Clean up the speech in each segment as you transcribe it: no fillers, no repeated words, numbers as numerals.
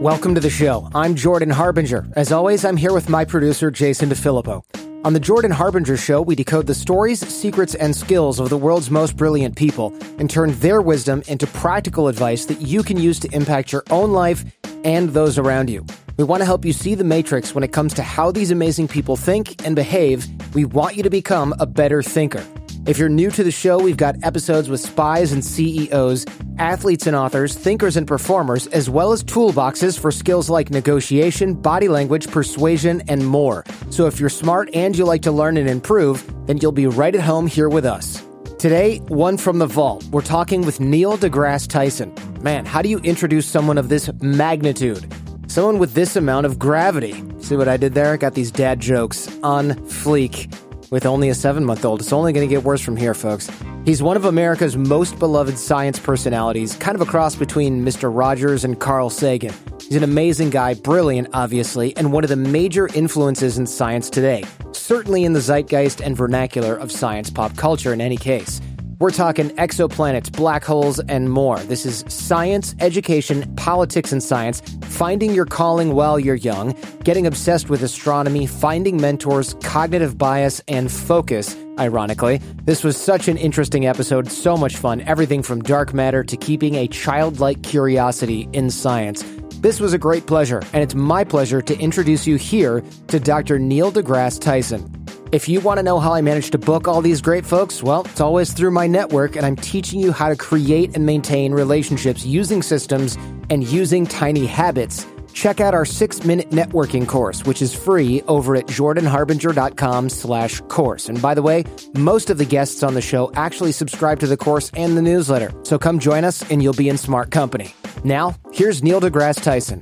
Welcome to the show. I'm Jordan Harbinger. As always, I'm here with my producer, Jason DeFilippo. On the Jordan Harbinger Show, we decode the stories, secrets, and skills of the world's most brilliant people and turn their wisdom into practical advice that you can use to impact your own life and those around you. We want to help you see the matrix when it comes to how these amazing people think and behave. We want you to become a better thinker. If you're new to the show, we've got episodes with spies and CEOs, athletes and authors, thinkers and performers, as well as toolboxes for skills like negotiation, body language, persuasion, and more. So if you're smart and you like to learn and improve, then you'll be right at home here with us. Today, one from the vault. We're talking with Neil deGrasse Tyson. Man, how do you introduce someone of this magnitude? Someone with this amount of gravity. See what I did there? I got these dad jokes on fleek. With only a 7-month-old. It's only going to get worse from here, folks. He's one of America's most beloved science personalities, kind of a cross between Mr. Rogers and Carl Sagan. He's an amazing guy, brilliant, obviously, and one of the major influences in science today. Certainly in the zeitgeist and vernacular of science pop culture in any case. We're talking exoplanets, black holes, and more. This is science, education, politics, and science, finding your calling while you're young, getting obsessed with astronomy, finding mentors, cognitive bias, and focus, ironically. This was such an interesting episode, so much fun, everything from dark matter to keeping a childlike curiosity in science. This was a great pleasure, and it's my pleasure to introduce you here to Dr. Neil deGrasse Tyson. If you want to know how I managed to book all these great folks, well, it's always through my network, and I'm teaching you how to create and maintain relationships using systems and using tiny habits. Check out our 6-minute networking course, which is free over at jordanharbinger.com/course. And by the way, most of the guests on the show actually subscribe to the course and the newsletter. So come join us and you'll be in smart company. Now, here's Neil deGrasse Tyson.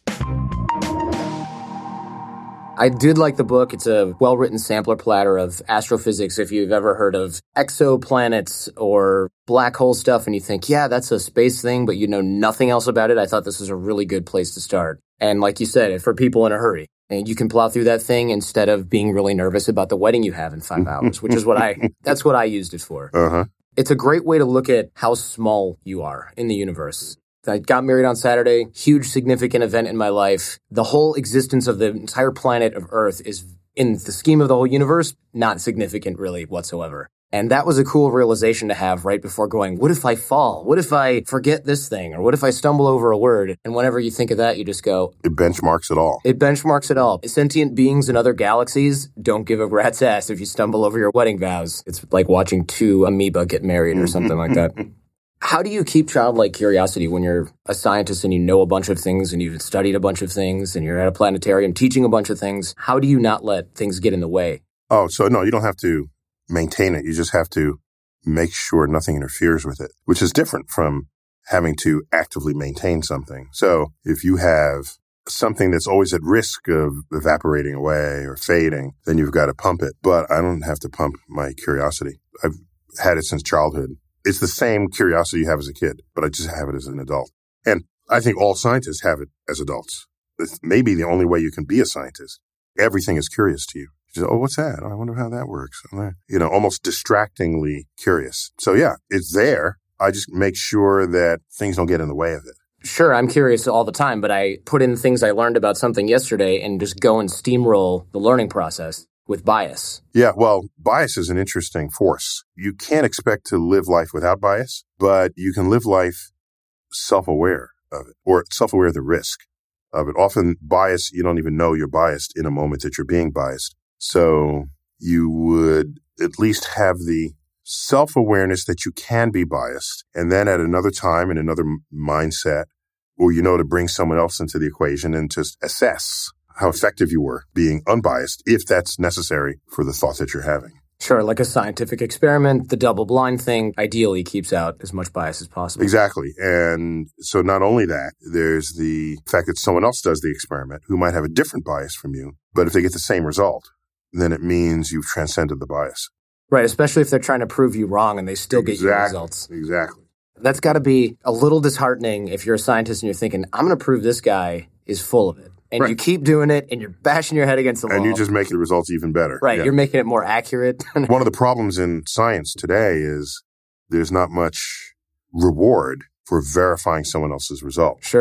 I did like the book. It's a well-written sampler platter of astrophysics. If you've ever heard of exoplanets or black hole stuff and you think, yeah, that's a space thing, but you know nothing else about it, I thought this was a really good place to start. And like you said, for people in a hurry. And you can plow through that thing instead of being really nervous about the wedding you have in 5 hours, which is that's what I used it for. Uh-huh. It's a great way to look at how small you are in the universe. I got married on Saturday, huge significant event in my life. The whole existence of the entire planet of Earth is, in the scheme of the whole universe, not significant really whatsoever. And that was a cool realization to have right before going, what if I fall? What if I forget this thing? Or what if I stumble over a word? And whenever you think of that, you just go... It benchmarks it all. It benchmarks it all. Sentient beings in other galaxies don't give a rat's ass if you stumble over your wedding vows. It's like watching 2 amoeba get married or something like that. How do you keep childlike curiosity when you're a scientist and you know a bunch of things and you've studied a bunch of things and you're at a planetarium teaching a bunch of things? How do you not let things get in the way? Oh, so no, you don't have to maintain it. You just have to make sure nothing interferes with it, which is different from having to actively maintain something. So if you have something that's always at risk of evaporating away or fading, then you've got to pump it. But I don't have to pump my curiosity. I've had it since childhood. It's the same curiosity you have as a kid, but I just have it as an adult. And I think all scientists have it as adults. It's maybe the only way you can be a scientist. Everything is curious to you. You say, oh, what's that? Oh, I wonder how that works. You know, almost distractingly curious. So yeah, it's there. I just make sure that things don't get in the way of it. Sure, I'm curious all the time, but I put in things I learned about something yesterday and just go and steamroll the learning process with bias. Yeah, well, bias is an interesting force. You can't expect to live life without bias, but you can live life self-aware of it or self-aware of the risk of it. Often bias, you don't even know you're biased in a moment that you're being biased. So you would at least have the self-awareness that you can be biased. And then at another time, in another mindset, or to bring someone else into the equation and just assess how effective you were being unbiased, if that's necessary for the thought that you're having. Sure, like a scientific experiment, the double-blind thing ideally keeps out as much bias as possible. Exactly. And so not only that, there's the fact that someone else does the experiment who might have a different bias from you, but if they get the same result, then it means you've transcended the bias. Right, especially if they're trying to prove you wrong and they still get you results. Exactly. That's got to be a little disheartening if you're a scientist and you're thinking, I'm going to prove this guy is full of it. And you keep doing it, and you're bashing your head against the wall. And you just make the results even better. Right, You're making it more accurate. One of the problems in science today is there's not much reward for verifying someone else's result. Sure.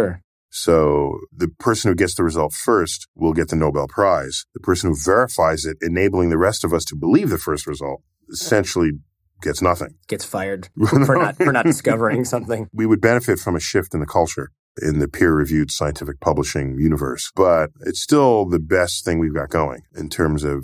So the person who gets the result first will get the Nobel Prize. The person who verifies it, enabling the rest of us to believe the first result, essentially gets nothing. Gets fired for not discovering something. We would benefit from a shift in the culture in the peer-reviewed scientific publishing universe, but it's still the best thing we've got going in terms of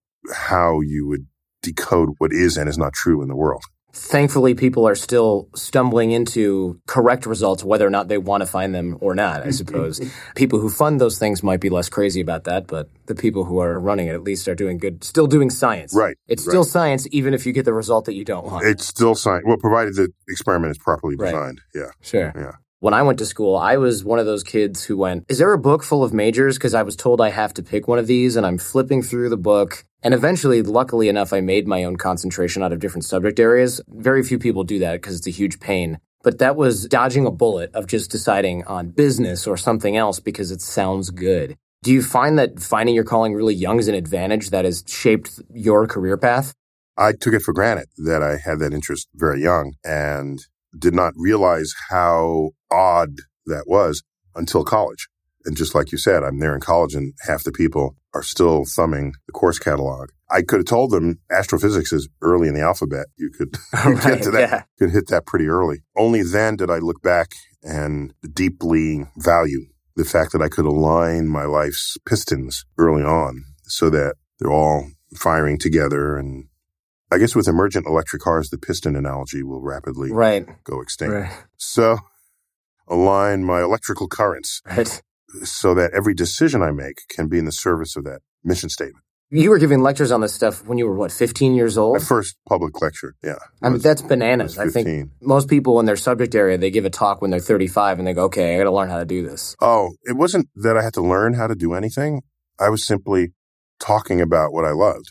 how you would decode what is and is not true in the world. Thankfully, people are still stumbling into correct results, whether or not they want to find them or not, I suppose. People who fund those things might be less crazy about that, but the people who are running it at least are doing good, still doing science. Right. It's still science, even if you get the result that you don't want. It's still science. Well, provided the experiment is properly designed. Right. Yeah. Sure. Yeah. When I went to school, I was one of those kids who went, is there a book full of majors? Because I was told I have to pick one of these, and I'm flipping through the book. And eventually, luckily enough, I made my own concentration out of different subject areas. Very few people do that because it's a huge pain. But that was dodging a bullet of just deciding on business or something else because it sounds good. Do you find that finding your calling really young is an advantage that has shaped your career path? I took it for granted that I had that interest very young and did not realize how odd that was until college. And just like you said, I'm there in college and half the people are still thumbing the course catalog. I could have told them astrophysics is early in the alphabet. You could get to that. Yeah. You could hit that pretty early. Only then did I look back and deeply value the fact that I could align my life's pistons early on so that they're all firing together. And I guess with emergent electric cars, the piston analogy will rapidly go extinct. Right. So align my electrical currents so that every decision I make can be in the service of that mission statement. You were giving lectures on this stuff when you were, 15 years old? My first public lecture, yeah. I mean, that's bananas. I think most people in their subject area, they give a talk when they're 35 and they go, okay, I got to learn how to do this. Oh, it wasn't that I had to learn how to do anything. I was simply talking about what I loved.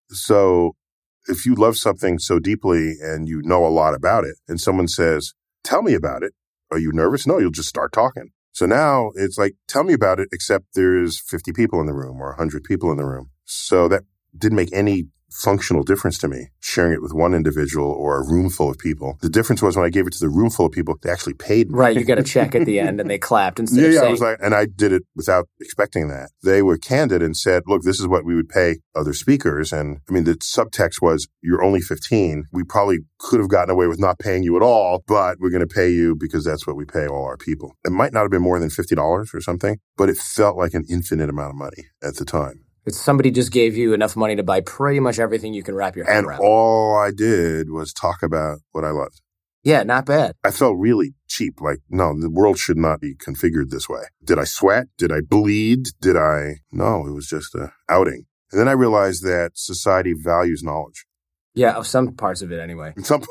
So if you love something so deeply and you know a lot about it and someone says, tell me about it, are you nervous? No, you'll just start talking. So now it's like, tell me about it, except there's 50 people in the room or 100 people in the room. So that didn't make any functional difference to me, sharing it with one individual or a room full of people. The difference was when I gave it to the room full of people, they actually paid me. Right, you got a check at the end and they clapped instead of saying... I was like, and I did it without expecting that. They were candid and said, look, this is what we would pay other speakers. And I mean, the subtext was, you're only 15. We probably could have gotten away with not paying you at all, but we're going to pay you because that's what we pay all our people. It might not have been more than $50 or something, but it felt like an infinite amount of money at the time. It's somebody just gave you enough money to buy pretty much everything you can wrap your head around. And all I did was talk about what I loved. Yeah, not bad. I felt really cheap. Like, no, the world should not be configured this way. Did I sweat? Did I bleed? No, it was just an outing. And then I realized that society values knowledge. Yeah, some parts of it anyway. Some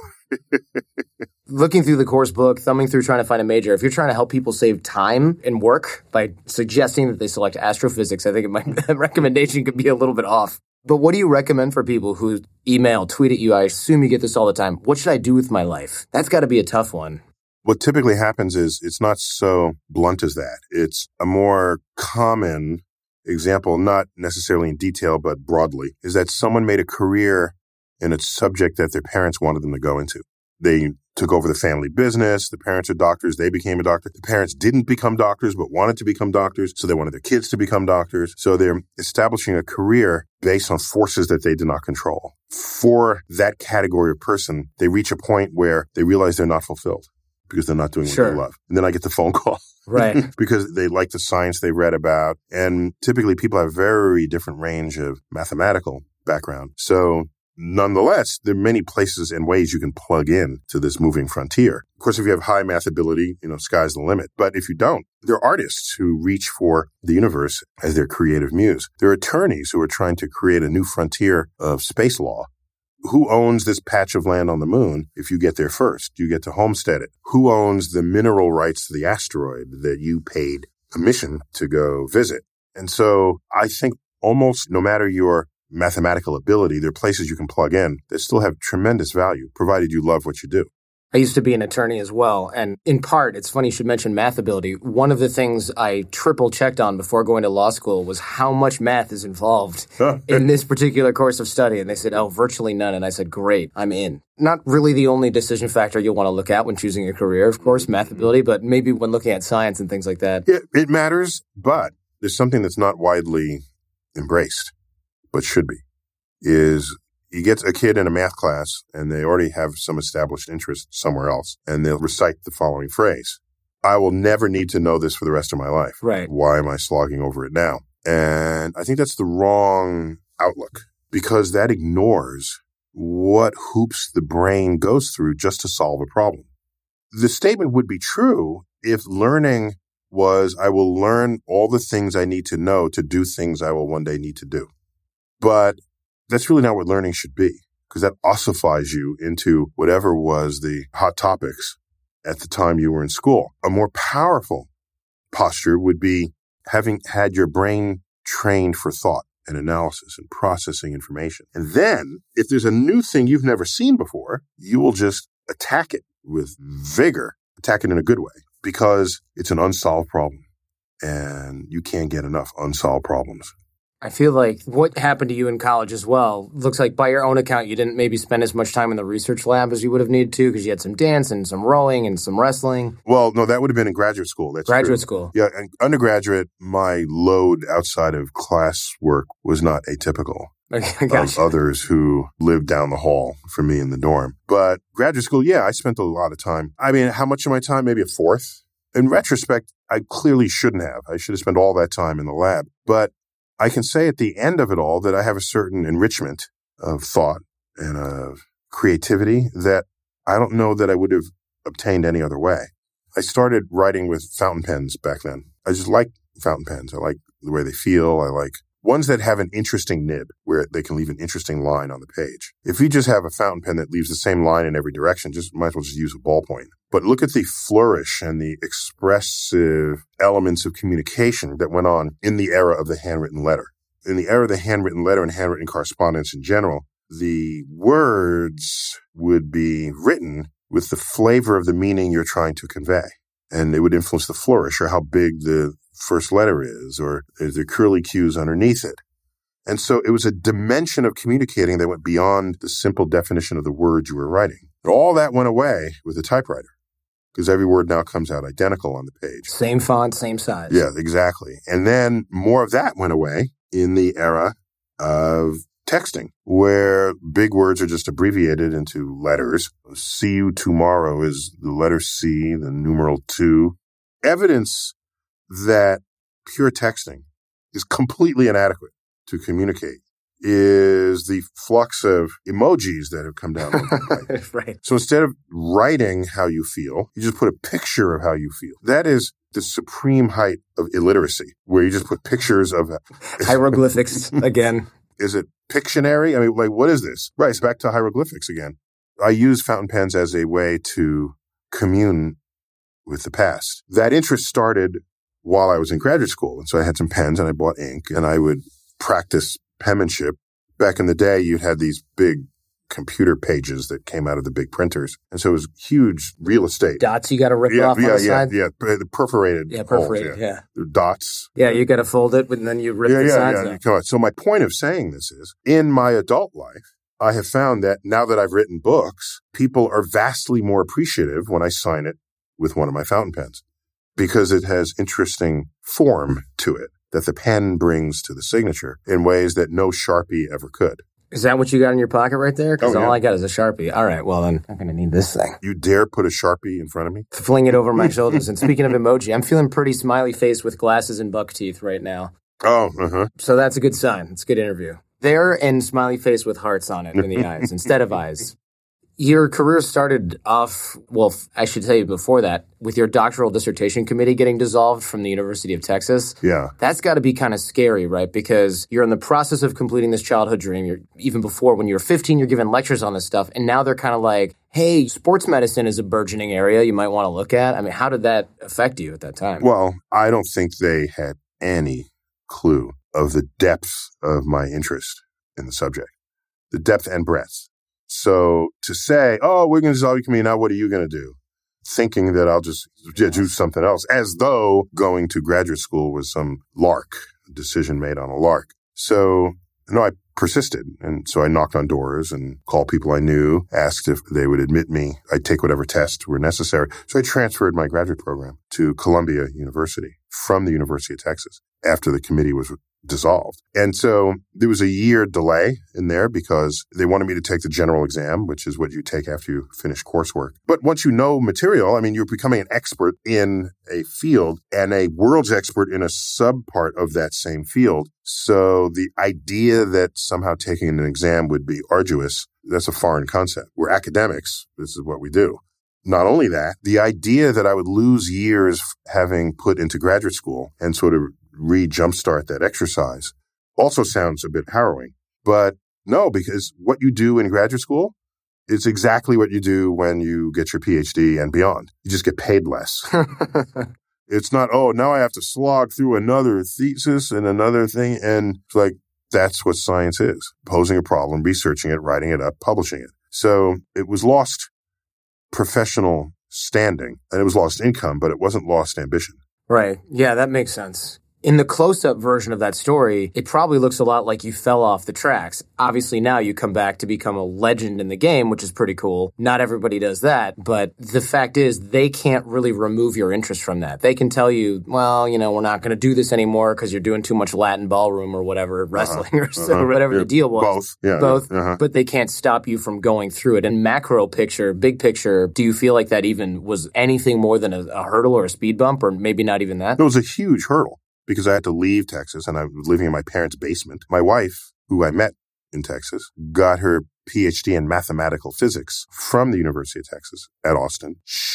Looking through the course book, thumbing through trying to find a major, if you're trying to help people save time and work by suggesting that they select astrophysics, I think the recommendation could be a little bit off. But what do you recommend for people who email, tweet at you? I assume you get this all the time. What should I do with my life? That's got to be a tough one. What typically happens is it's not so blunt as that. It's a more common example, not necessarily in detail, but broadly, is that someone made a career in a subject that their parents wanted them to go into. They took over the family business. The parents are doctors. They became a doctor. The parents didn't become doctors, but wanted to become doctors. So they wanted their kids to become doctors. So they're establishing a career based on forces that they did not control. For that category of person, they reach a point where they realize they're not fulfilled because they're not doing what they love. And then I get the phone call. Right. Because they like the science they read about. And typically people have very different range of mathematical background. So nonetheless, there are many places and ways you can plug in to this moving frontier. Of course, if you have high math ability, sky's the limit. But if you don't, there are artists who reach for the universe as their creative muse. There are attorneys who are trying to create a new frontier of space law. Who owns this patch of land on the moon if you get there first? You get to homestead it. Who owns the mineral rights to the asteroid that you paid a mission to go visit? And so I think almost no matter your mathematical ability, there are places you can plug in that still have tremendous value, provided you love what you do. I used to be an attorney as well. And in part, it's funny you should mention math ability. One of the things I triple checked on before going to law school was how much math is involved in this particular course of study. And they said, oh, virtually none. And I said, great, I'm in. Not really the only decision factor you'll want to look at when choosing a career, of course, math ability, but maybe when looking at science and things like that. Yeah, it matters, but there's something that's not widely embraced, but should be, is you get a kid in a math class and they already have some established interest somewhere else, and they'll recite the following phrase: I will never need to know this for the rest of my life. Right. Why am I slogging over it now? And I think that's the wrong outlook, because that ignores what hoops the brain goes through just to solve a problem. The statement would be true if learning was, I will learn all the things I need to know to do things I will one day need to do. But that's really not what learning should be, because that ossifies you into whatever was the hot topics at the time you were in school. A more powerful posture would be having had your brain trained for thought and analysis and processing information. And then, if there's a new thing you've never seen before, you will just attack it with vigor, attack it in a good way, because it's an unsolved problem. And you can't get enough unsolved problems. I feel like what happened to you in college as well, looks like by your own account, you didn't maybe spend as much time in the research lab as you would have needed to, because you had some dance and some rowing and some wrestling. Well, no, that would have been in graduate school. That's graduate true. School. Yeah, and undergraduate, my load outside of classwork was not atypical of others who lived down the hall from me in the dorm. But graduate school, yeah, I spent a lot of time. I mean, how much of my time? Maybe a fourth. In retrospect, I clearly shouldn't have. I should have spent all that time in the lab. But I can say at the end of it all that I have a certain enrichment of thought and of creativity that I don't know that I would have obtained any other way. I started writing with fountain pens back then. I just like fountain pens. I like the way they feel. I like ones that have an interesting nib where they can leave an interesting line on the page. If you just have a fountain pen that leaves the same line in every direction, just might as well just use a ballpoint. But look at the flourish and the expressive elements of communication that went on in the era of the handwritten letter. In the era of the handwritten letter and handwritten correspondence in general, the words would be written with the flavor of the meaning you're trying to convey. And it would influence the flourish, or how big the first letter is, or is there curly cues underneath it. And so it was a dimension of communicating that went beyond the simple definition of the words you were writing. And all that went away with the typewriter, because every word now comes out identical on the page. Same font, same size. Yeah, exactly. And then more of that went away in the era of texting, where big words are just abbreviated into letters. See you tomorrow is the letter C, the numeral 2. Evidence that pure texting is completely inadequate to communicate is the flux of emojis that have come down. Right. So instead of writing how you feel, you just put a picture of how you feel. That is the supreme height of illiteracy, where you just put pictures of hieroglyphics again. Is it Pictionary? I mean, like, what is this? Right, it's back to hieroglyphics again. I use fountain pens as a way to commune with the past. That interest started while I was in graduate school. And so I had some pens and I bought ink and I would practice penmanship. Back in the day, you had these big computer pages that came out of the big printers. And so it was huge real estate. Dots you got to rip off on the side? Yeah, the perforated perforated, holes, yeah. Dots. Yeah, you got to fold it, and then you rip the sides off. So my point of saying this is, in my adult life, I have found that now that I've written books, people are vastly more appreciative when I sign it with one of my fountain pens, because it has interesting form to it that the pen brings to the signature in ways that no Sharpie ever could. Is that what you got in your pocket right there? Because all I got is a Sharpie. All right, well then, I'm going to need this thing. You dare put a Sharpie in front of me? Fling it over my shoulders. And speaking of emoji, I'm feeling pretty smiley face with glasses and buck teeth right now. Oh, uh-huh. So that's a good sign. It's a good interview. There, and smiley face with hearts on it in the eyes instead of eyes. Your career started off, well, I should tell you before that, with your doctoral dissertation committee getting dissolved from the University of Texas. Yeah. That's got to be kind of scary, right? Because you're in the process of completing this childhood dream. You're, even before, when you were 15, you're giving lectures on this stuff. And now they're kind of like, hey, sports medicine is a burgeoning area you might want to look at. I mean, how did that affect you at that time? Well, I don't think they had any clue of the depth of my interest in the subject, the depth and breadth. So to say, oh, we're going to dissolve your committee, now what are you going to do? Thinking that I'll just do something else, as though going to graduate school was some lark, decision made on a lark. So, no, I persisted. And so I knocked on doors and called people I knew, asked if they would admit me. I'd take whatever tests were necessary. So I transferred my graduate program to Columbia University from the University of Texas after the committee was dissolved. And so there was a year delay in there because they wanted me to take the general exam, which is what you take after you finish coursework. But once you know material, I mean, you're becoming an expert in a field and a world's expert in a subpart of that same field. So the idea that somehow taking an exam would be arduous, that's a foreign concept. We're academics. This is what we do. Not only that, the idea that I would lose years having put into graduate school and sort of jumpstart that exercise also sounds a bit harrowing. But no, because what you do in graduate school is exactly what you do when you get your PhD and beyond. You just get paid less. It's not, oh, now I have to slog through another thesis and another thing. And it's like, that's what science is. Posing a problem, researching it, writing it up, publishing it. So it was lost professional standing and it was lost income, but it wasn't lost ambition. Right. Yeah, that makes sense. In the close-up version of that story, it probably looks a lot like you fell off the tracks. Obviously, now you come back to become a legend in the game, which is pretty cool. Not everybody does that, but the fact is they can't really remove your interest from that. They can tell you, well, you know, we're not going to do this anymore because you're doing too much Latin ballroom or whatever, wrestling or so, whatever the deal was. Both. But they can't stop you from going through it. And macro picture, big picture, do you feel like that even was anything more than a hurdle or a speed bump, or maybe not even that? It was a huge hurdle. Because I had to leave Texas and I was living in my parents' basement. My wife, who I met in Texas, got her PhD in mathematical physics from the University of Texas at Austin.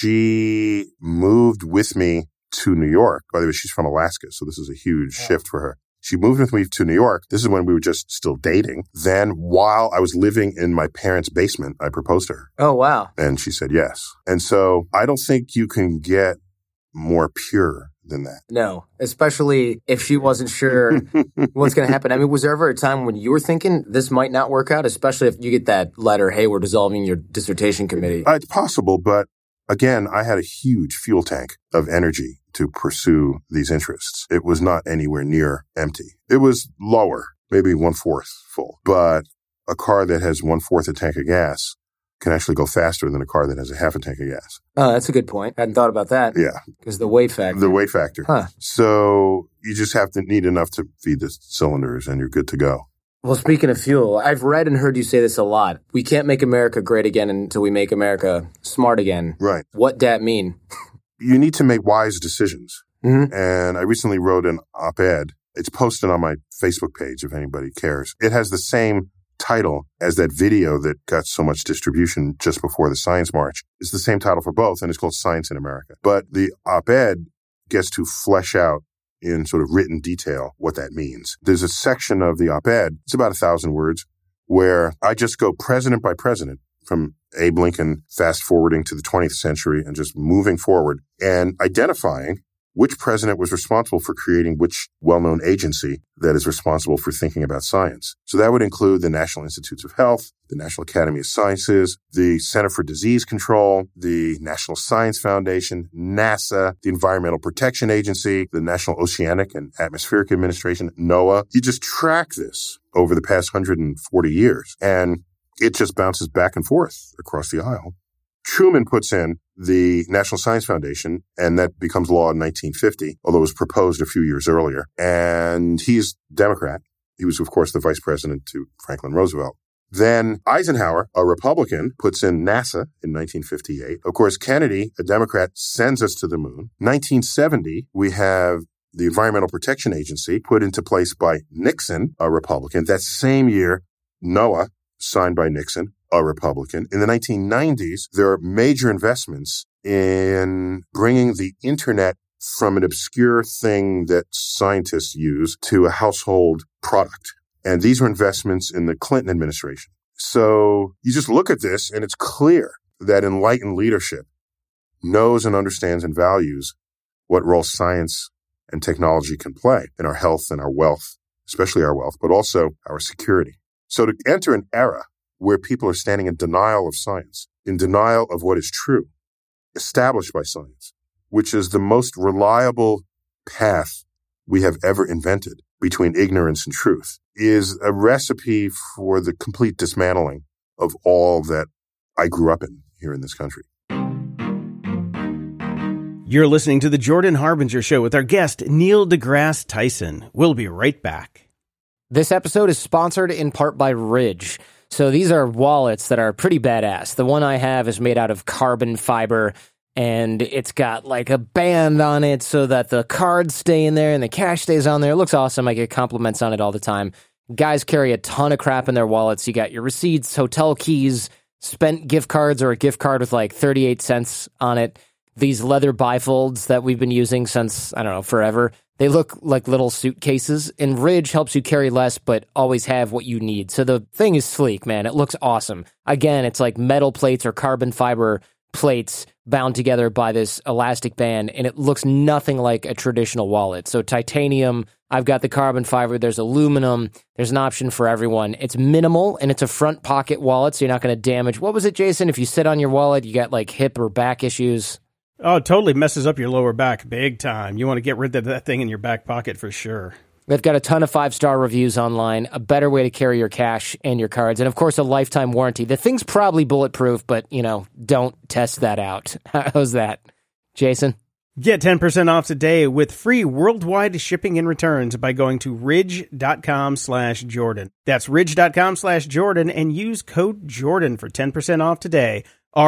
She moved with me to New York. By the way, she's from Alaska, so this is a huge shift for her. She moved with me to New York. This is when we were just still dating. Then while I was living in my parents' basement, I proposed to her. Oh, wow. And she said yes. And so I don't think you can get more pure than that. No, especially if she wasn't sure what's going to happen. I mean, was there ever a time when you were thinking this might not work out, especially if you get that letter, hey, we're dissolving your dissertation committee? It's possible, but again, I had a huge fuel tank of energy to pursue these interests. It was not anywhere near empty. It was lower, maybe 1/4 full, but a car that has 1/4 a tank of gas can actually go faster than a car that has a half a tank of gas. Oh, that's a good point. I hadn't thought about that. Yeah. Because the weight factor. The weight factor. Huh. So you just have to need enough to feed the cylinders and you're good to go. Well, speaking of fuel, I've read and heard you say this a lot. We can't make America great again until we make America smart again. Right. What that mean? You need to make wise decisions. Mm-hmm. And I recently wrote an op-ed. It's posted on my Facebook page if anybody cares. It has the same title as that video that got so much distribution just before the Science March. It's the same title for both, and it's called Science in America. But the op-ed gets to flesh out in sort of written detail what that means. There's a section of the op-ed, it's about 1,000 words, where I just go president by president from Abe Lincoln fast forwarding to the 20th century and just moving forward and identifying which president was responsible for creating which well-known agency that is responsible for thinking about science. So that would include the National Institutes of Health, the National Academy of Sciences, the Center for Disease Control, the National Science Foundation, NASA, the Environmental Protection Agency, the National Oceanic and Atmospheric Administration, NOAA. You just track this over the past 140 years, and it just bounces back and forth across the aisle. Truman puts in the National Science Foundation, and that becomes law in 1950, although it was proposed a few years earlier. And he's Democrat. He was, of course, the vice president to Franklin Roosevelt. Then Eisenhower, a Republican, puts in NASA in 1958. Of course, Kennedy, a Democrat, sends us to the moon. 1970, we have the Environmental Protection Agency put into place by Nixon, a Republican. That same year, NOAA, signed by Nixon, a Republican. In the 1990s, there are major investments in bringing the internet from an obscure thing that scientists use to a household product. And these were investments in the Clinton administration. So you just look at this and it's clear that enlightened leadership knows and understands and values what role science and technology can play in our health and our wealth, especially our wealth, but also our security. So to enter an era where people are standing in denial of science, in denial of what is true, established by science, which is the most reliable path we have ever invented between ignorance and truth, is a recipe for the complete dismantling of all that I grew up in here in this country. You're listening to The Jordan Harbinger Show with our guest, Neil deGrasse Tyson. We'll be right back. This episode is sponsored in part by Ridge. So these are wallets that are pretty badass. The one I have is made out of carbon fiber, and it's got like a band on it so that the cards stay in there and the cash stays on there. It looks awesome. I get compliments on it all the time. Guys carry a ton of crap in their wallets. You got your receipts, hotel keys, spent gift cards, or a gift card with like 38 cents on it. These leather bifolds that we've been using since, I don't know, forever. They look like little suitcases, and Ridge helps you carry less but always have what you need. So the thing is sleek, man. It looks awesome. Again, it's like metal plates or carbon fiber plates bound together by this elastic band, and it looks nothing like a traditional wallet. So titanium, I've got the carbon fiber, there's aluminum, there's an option for everyone. It's minimal, and it's a front pocket wallet, so you're not going to damage. What was it, Jason? If you sit on your wallet, you got like hip or back issues. Oh, it totally messes up your lower back big time. You want to get rid of that thing in your back pocket for sure. They've got a ton of 5-star reviews online, a better way to carry your cash and your cards, and of course a lifetime warranty. The thing's probably bulletproof, but, don't test that out. How's that? Jason? Get 10% off today with free worldwide shipping and returns by going to ridge.com/Jordan. That's ridge.com/Jordan and use code Jordan for 10% off today.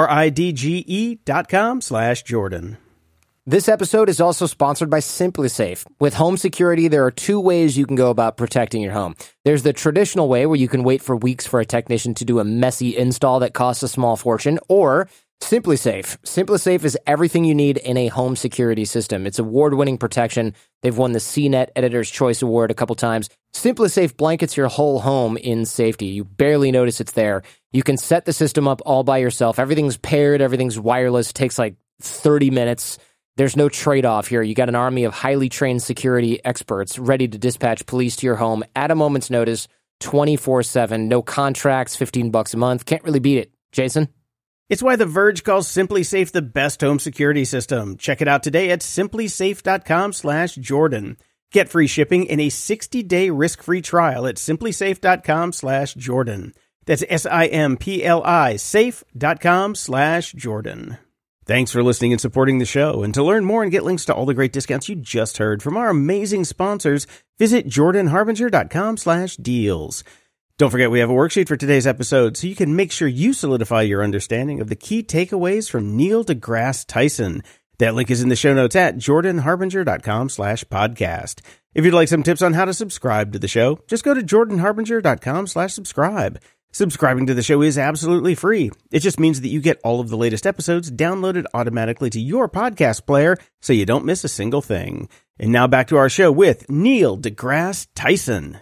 RIDGE.com/Jordan. This episode is also sponsored by SimpliSafe. With home security, there are two ways you can go about protecting your home. There's the traditional way where you can wait for weeks for a technician to do a messy install that costs a small fortune, or SimpliSafe. SimpliSafe is everything you need in a home security system. It's award-winning protection. They've won the CNET Editor's Choice Award a couple times. SimpliSafe blankets your whole home in safety. You barely notice it's there. You can set the system up all by yourself. Everything's paired. Everything's wireless. It takes like 30 minutes. There's no trade-off here. You got an army of highly trained security experts ready to dispatch police to your home at a moment's notice, 24/7. No contracts, $15 a month. Can't really beat it. Jason? It's why The Verge calls SimpliSafe the best home security system. Check it out today at simplisafe.com/Jordan. Get free shipping and a 60-day risk-free trial at simplisafe.com/Jordan. That's SIMPLI safe.com/Jordan. Thanks for listening and supporting the show. And to learn more and get links to all the great discounts you just heard from our amazing sponsors, visit jordanharbinger.com/deals. Don't forget we have a worksheet for today's episode so you can make sure you solidify your understanding of the key takeaways from Neil deGrasse Tyson. That link is in the show notes at jordanharbinger.com/podcast. If you'd like some tips on how to subscribe to the show, just go to jordanharbinger.com/subscribe. Subscribing to the show is absolutely free. It just means that you get all of the latest episodes downloaded automatically to your podcast player so you don't miss a single thing. And now back to our show with Neil deGrasse Tyson.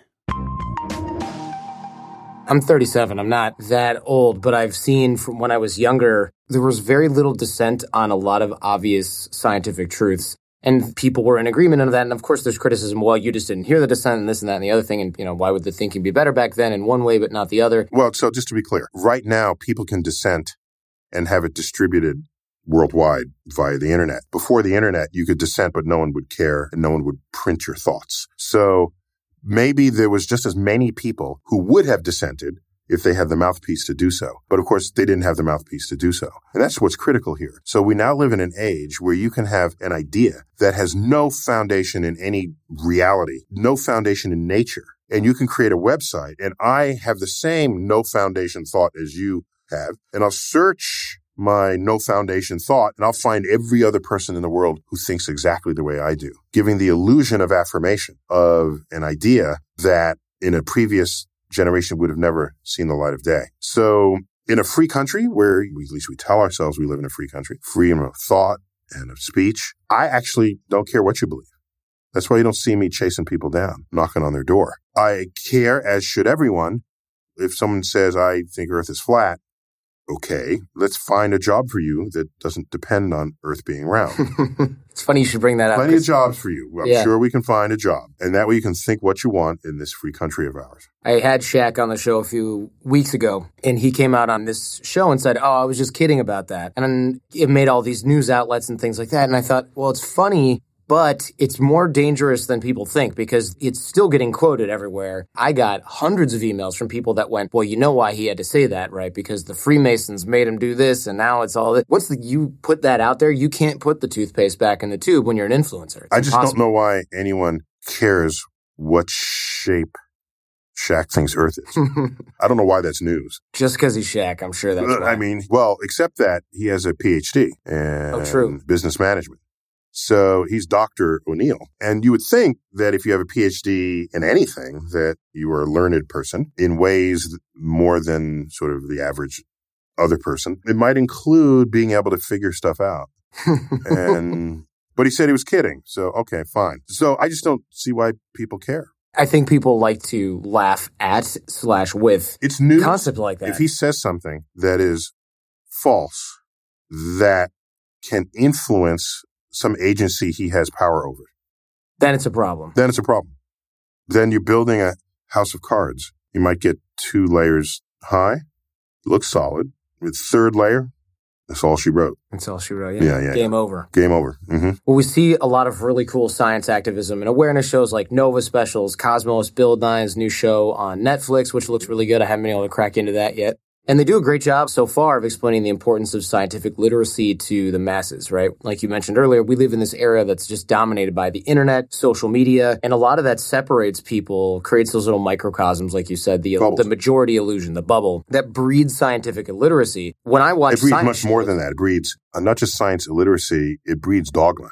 I'm 37. I'm not that old, but I've seen from when I was younger, there was very little dissent on a lot of obvious scientific truths. And people were in agreement on that. And of course, there's criticism. Well, you just didn't hear the dissent and this and that and the other thing. And, why would the thinking be better back then in one way, but not the other? Well, so just to be clear, right now, people can dissent and have it distributed worldwide via the internet. Before the internet, you could dissent, but no one would care and no one would print your thoughts. So maybe there was just as many people who would have dissented if they had the mouthpiece to do so. But of course, they didn't have the mouthpiece to do so. And that's what's critical here. So we now live in an age where you can have an idea that has no foundation in any reality, no foundation in nature. And you can create a website, and I have the same no foundation thought as you have, and I'll search my no foundation thought, and I'll find every other person in the world who thinks exactly the way I do, giving the illusion of affirmation of an idea that in a previous generation would have never seen the light of day. So in a free country where at least we tell ourselves we live in a free country, freedom of thought and of speech, I actually don't care what you believe. That's why you don't see me chasing people down, knocking on their door. I care, as should everyone, if someone says I think Earth is flat, Okay, let's find a job for you that doesn't depend on Earth being round. It's funny you should bring that up. Plenty of jobs for you. I'm sure we can find a job. And that way you can think what you want in this free country of ours. I had Shaq on the show a few weeks ago, and he came out on this show and said, I was just kidding about that. And it made all these news outlets and things like that. And I thought, well, it's funny, but it's more dangerous than people think because it's still getting quoted everywhere. I got hundreds of emails from people that went, well, you know why he had to say that, right? Because the Freemasons made him do this, and now it's all this. You put that out there? You can't put the toothpaste back in the tube when you're an influencer. I just don't know why anyone cares what shape Shaq thinks Earth is. I don't know why that's news. Just because he's Shaq, I'm sure that's why. I mean, except that he has a PhD in business management. So he's Dr. O'Neill. And you would think that if you have a PhD in anything, that you are a learned person in ways more than sort of the average other person. It might include being able to figure stuff out. But he said he was kidding. So, okay, fine. So I just don't see why people care. I think people like to laugh at / with it's news concept like that. If he says something that is false, that can influence some agency he has power over, then it's a problem. Then you're building a house of cards. You might get 2 layers high. Looks solid. With 3rd layer, that's all she wrote. That's all she wrote, yeah. Game over. Mm-hmm. Well, we see a lot of really cool science activism and awareness shows like Nova Specials, Cosmos, Bill Nye's new show on Netflix, which looks really good. I haven't been able to crack into that yet. And they do a great job so far of explaining the importance of scientific literacy to the masses, right? Like you mentioned earlier, we live in this era that's just dominated by the internet, social media, and a lot of that separates people, creates those little microcosms, like you said, the majority illusion, the bubble, that breeds scientific illiteracy. When I watch science... It breeds much more than that. It breeds not just science illiteracy, it breeds dogma.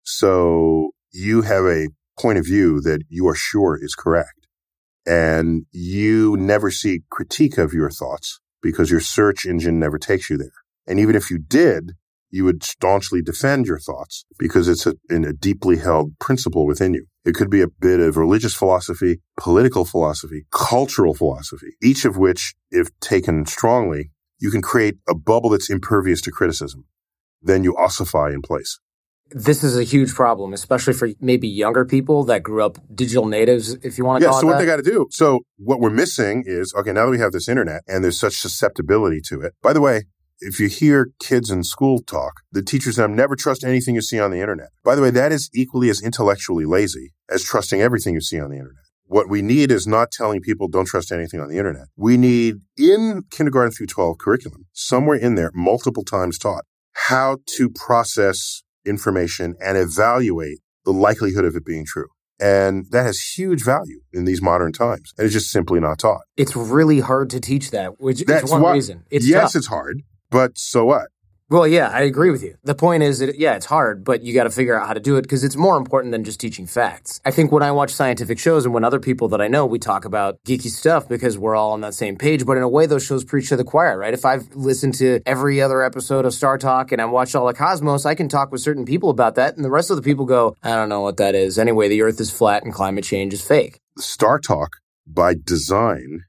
So you have a point of view that you are sure is correct, and you never see critique of your thoughts, because your search engine never takes you there. And even if you did, you would staunchly defend your thoughts because it's a deeply held principle within you. It could be a bit of religious philosophy, political philosophy, cultural philosophy, each of which, if taken strongly, you can create a bubble that's impervious to criticism. Then you ossify in place. This is a huge problem, especially for maybe younger people that grew up digital natives, if you want to call it that. Yeah, so what they got to do. So what we're missing is, okay, now that we have this internet and there's such susceptibility to it. By the way, if you hear kids in school talk, the teachers say, never trust anything you see on the internet. By the way, that is equally as intellectually lazy as trusting everything you see on the internet. What we need is not telling people don't trust anything on the internet. We need, in kindergarten through 12 curriculum, somewhere in there, multiple times taught, how to process information and evaluate the likelihood of it being true. And that has huge value in these modern times. And it's just simply not taught. It's really hard to teach that, which is one reason. It's tough. It's hard, but so what? Well, yeah, I agree with you. The point is that, it's hard, but you got to figure out how to do it because it's more important than just teaching facts. I think when I watch scientific shows and when other people that I know, we talk about geeky stuff because we're all on that same page, but in a way, those shows preach to the choir, right? If I've listened to every other episode of Star Talk and I've watched all of Cosmos, I can talk with certain people about that, and the rest of the people go, I don't know what that is. Anyway, the Earth is flat and climate change is fake. Star Talk, by design,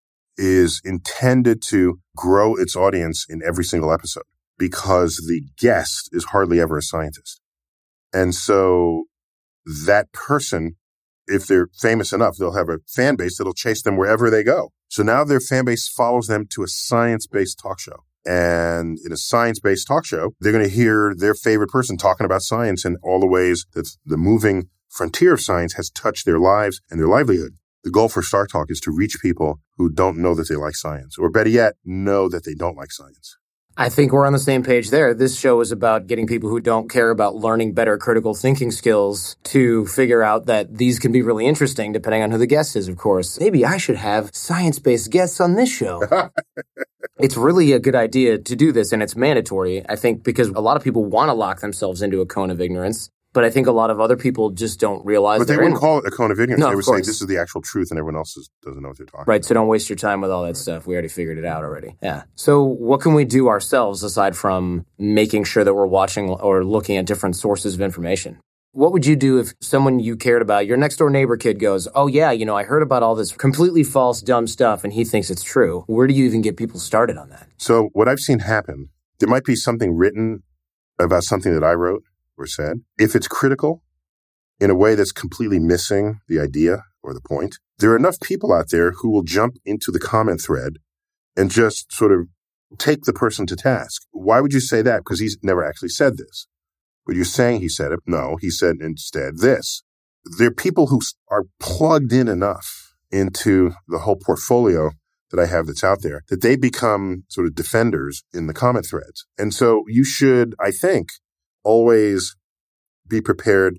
is intended to grow its audience in every single episode, because the guest is hardly ever a scientist. And so that person, if they're famous enough, they'll have a fan base that'll chase them wherever they go. So now their fan base follows them to a science-based talk show. And in a science-based talk show, they're going to hear their favorite person talking about science in all the ways that the moving frontier of science has touched their lives and their livelihood. The goal for Star Talk is to reach people who don't know that they like science, or better yet, know that they don't like science. I think we're on the same page there. This show is about getting people who don't care about learning better critical thinking skills to figure out that these can be really interesting, depending on who the guest is, of course. Maybe I should have science-based guests on this show. It's really a good idea to do this, and it's mandatory, I think, because a lot of people want to lock themselves into a cone of ignorance. But I think a lot of other people just don't realize. But they wouldn't call it a cone of ignorance. No, they would say this is the actual truth, and everyone else doesn't know what they're talking about. Right, so don't waste your time with all that stuff. We already figured it out already. Yeah. So what can we do ourselves aside from making sure that we're watching or looking at different sources of information? What would you do if someone you cared about, your next door neighbor kid goes, oh yeah, I heard about all this completely false, dumb stuff and he thinks it's true. Where do you even get people started on that? So what I've seen happen, there might be something written about something that I wrote or said. If it's critical in a way that's completely missing the idea or the point, there are enough people out there who will jump into the comment thread and just sort of take the person to task. Why would you say that? Because he's never actually said this. But you're saying he said it. No, he said instead this. There are people who are plugged in enough into the whole portfolio that I have that's out there that they become sort of defenders in the comment threads. And so you should, I think, always be prepared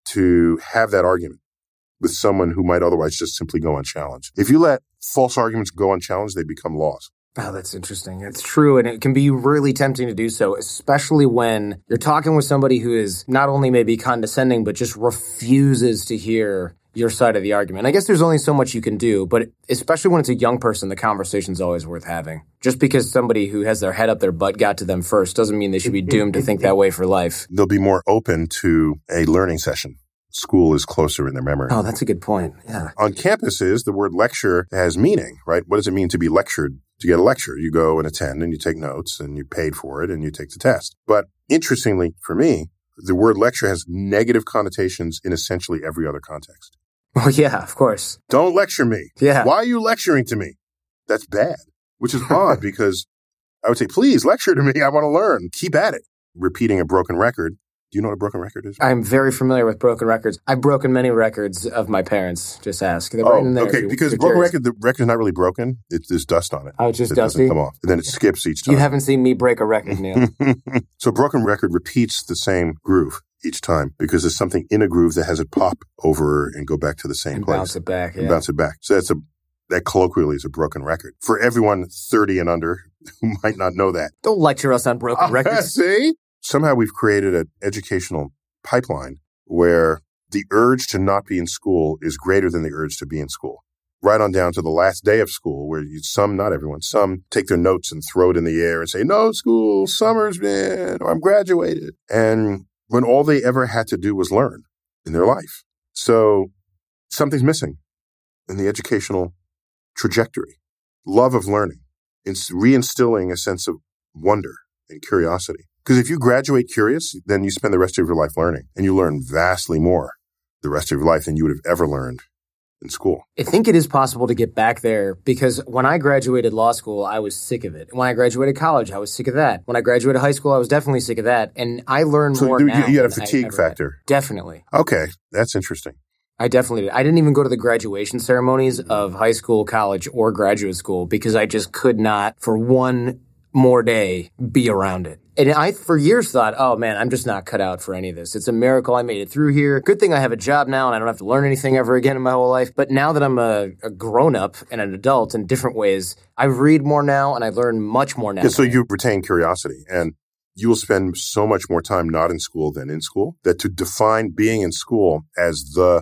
to have that argument with someone who might otherwise just simply go unchallenged. If you let false arguments go unchallenged, they become laws. Oh, that's interesting. It's true, and it can be really tempting to do so, especially when you're talking with somebody who is not only maybe condescending, but just refuses to hear your side of the argument. I guess there's only so much you can do, but especially when it's a young person, the conversation's always worth having. Just because somebody who has their head up their butt got to them first doesn't mean they should be doomed to think that way for life. They'll be more open to a learning session. School is closer in their memory. Oh, that's a good point. Yeah. On campuses, the word lecture has meaning, right? What does it mean to be lectured? To get a lecture, you go and attend and you take notes and you paid for it and you take the test. But interestingly for me, the word lecture has negative connotations in essentially every other context. Oh, yeah, of course. Don't lecture me. Yeah. Why are you lecturing to me? That's bad, which is odd because I would say, please lecture to me. I want to learn. Keep at it. Repeating a broken record. Do you know what a broken record is? I'm very familiar with broken records. I've broken many records of my parents. Just ask. They're right in there. Okay. Because a broken record, the record's not really broken. There's dust on it. Oh, it's just it dusty? Doesn't come off. And then it skips each time. You haven't seen me break a record, Neil. So a broken record repeats the same groove each time because there's something in a groove that has it pop over and go back to the same place. Bounce it back, yeah. And bounce it back. So that colloquially is a broken record. For everyone 30 and under who might not know that. Don't lecture us on broken records. See? Somehow we've created an educational pipeline where the urge to not be in school is greater than the urge to be in school. Right on down to the last day of school where some, not everyone, some take their notes and throw it in the air and say, no school, summer's been, or I'm graduated. And when all they ever had to do was learn in their life. So something's missing in the educational trajectory. Love of learning. It's reinstilling a sense of wonder and curiosity. Because if you graduate curious, then you spend the rest of your life learning, and you learn vastly more the rest of your life than you would have ever learned in school. I think it is possible to get back there because when I graduated law school, I was sick of it. When I graduated college, I was sick of that. When I graduated high school, I was definitely sick of that. And I learned more now. You had a fatigue factor. Definitely. Okay, that's interesting. I definitely did. I didn't even go to the graduation ceremonies of high school, college, or graduate school because I just could not, for one more day, be around it. And I, for years, thought, oh, man, I'm just not cut out for any of this. It's a miracle I made it through here. Good thing I have a job now and I don't have to learn anything ever again in my whole life. But now that I'm a grown-up and an adult in different ways, I read more now and I learn much more now. Yeah, so you retain curiosity and you will spend so much more time not in school than in school that to define being in school as the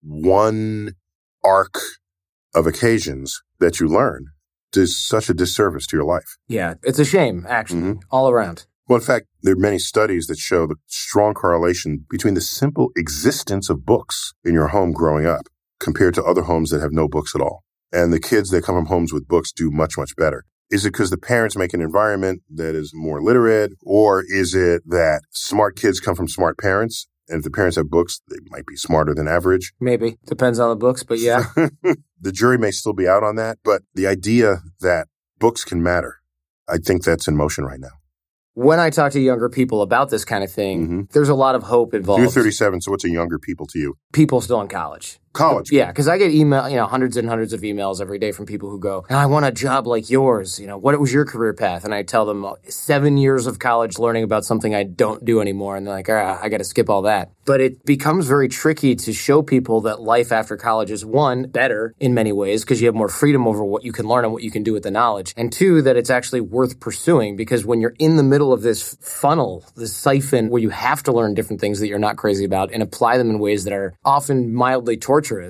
one arc of occasions that you learn is such a disservice to your life. Yeah, it's a shame, actually, all around. Well, in fact, there are many studies that show the strong correlation between the simple existence of books in your home growing up compared to other homes that have no books at all. And the kids that come from homes with books do much, much better. Is it because the parents make an environment that is more literate, or is it that smart kids come from smart parents? And if the parents have books, they might be smarter than average. Maybe. Depends on the books, but yeah. The jury may still be out on that, but the idea that books can matter, I think that's in motion right now. When I talk to younger people about this kind of thing, there's a lot of hope involved. You're 37, so what's a younger people to you? People still in college. College? Yeah, because I get hundreds and hundreds of emails every day from people who go, I want a job like yours. What was your career path? And I tell them 7 years of college learning about something I don't do anymore. And they're like, I got to skip all that. But it becomes very tricky to show people that life after college is, one, better in many ways because you have more freedom over what you can learn and what you can do with the knowledge. And two, that it's actually worth pursuing because when you're in the middle of this funnel, this siphon where you have to learn different things that you're not crazy about and apply them in ways that are often mildly torturous,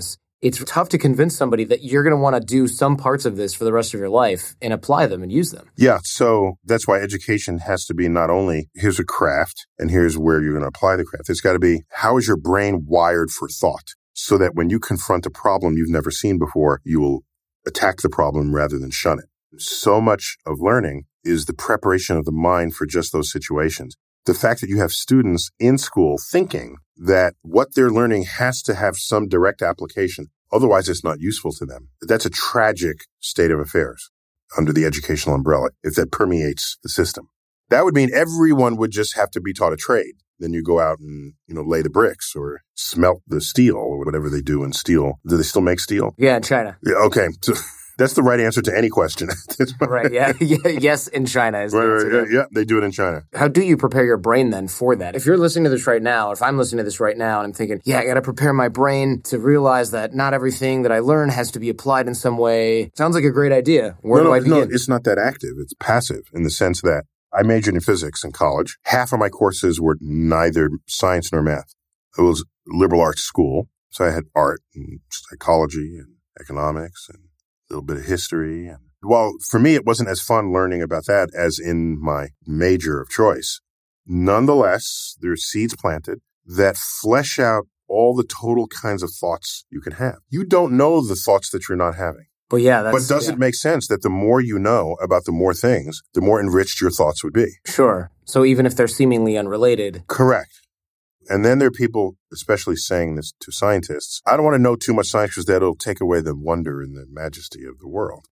it's tough to convince somebody that you're going to want to do some parts of this for the rest of your life and apply them and use them. Yeah, so that's why education has to be not only here's a craft and here's where you're going to apply the craft. It's got to be how is your brain wired for thought so that when you confront a problem you've never seen before, you will attack the problem rather than shun it. So much of learning is the preparation of the mind for just those situations. The fact that you have students in school thinking that what they're learning has to have some direct application, otherwise it's not useful to them. That's a tragic state of affairs under the educational umbrella if that permeates the system. That would mean everyone would just have to be taught a trade. Then you go out and, lay the bricks or smelt the steel or whatever they do in steel. Do they still make steel? Yeah, in China. Yeah, okay. So that's the right answer to any question. Right, yeah. Yes, in China is the answer. Yeah, they do it in China. How do you prepare your brain then for that? If you're listening to this right now, or if I'm listening to this right now and I'm thinking, I got to prepare my brain to realize that not everything that I learn has to be applied in some way. Sounds like a great idea. Where do I begin? No, it's not that active. It's passive in the sense that I majored in physics in college. Half of my courses were neither science nor math. It was liberal arts school. So I had art and psychology and economics and a little bit of history. And while for me, it wasn't as fun learning about that as in my major of choice. Nonetheless, there's seeds planted that flesh out all the total kinds of thoughts you can have. You don't know the thoughts that you're not having. But does it make sense that the more you know about the more things, the more enriched your thoughts would be? Sure. So even if they're seemingly unrelated. Correct. And then there are people, especially saying this to scientists, I don't want to know too much science because that'll take away the wonder and the majesty of the world.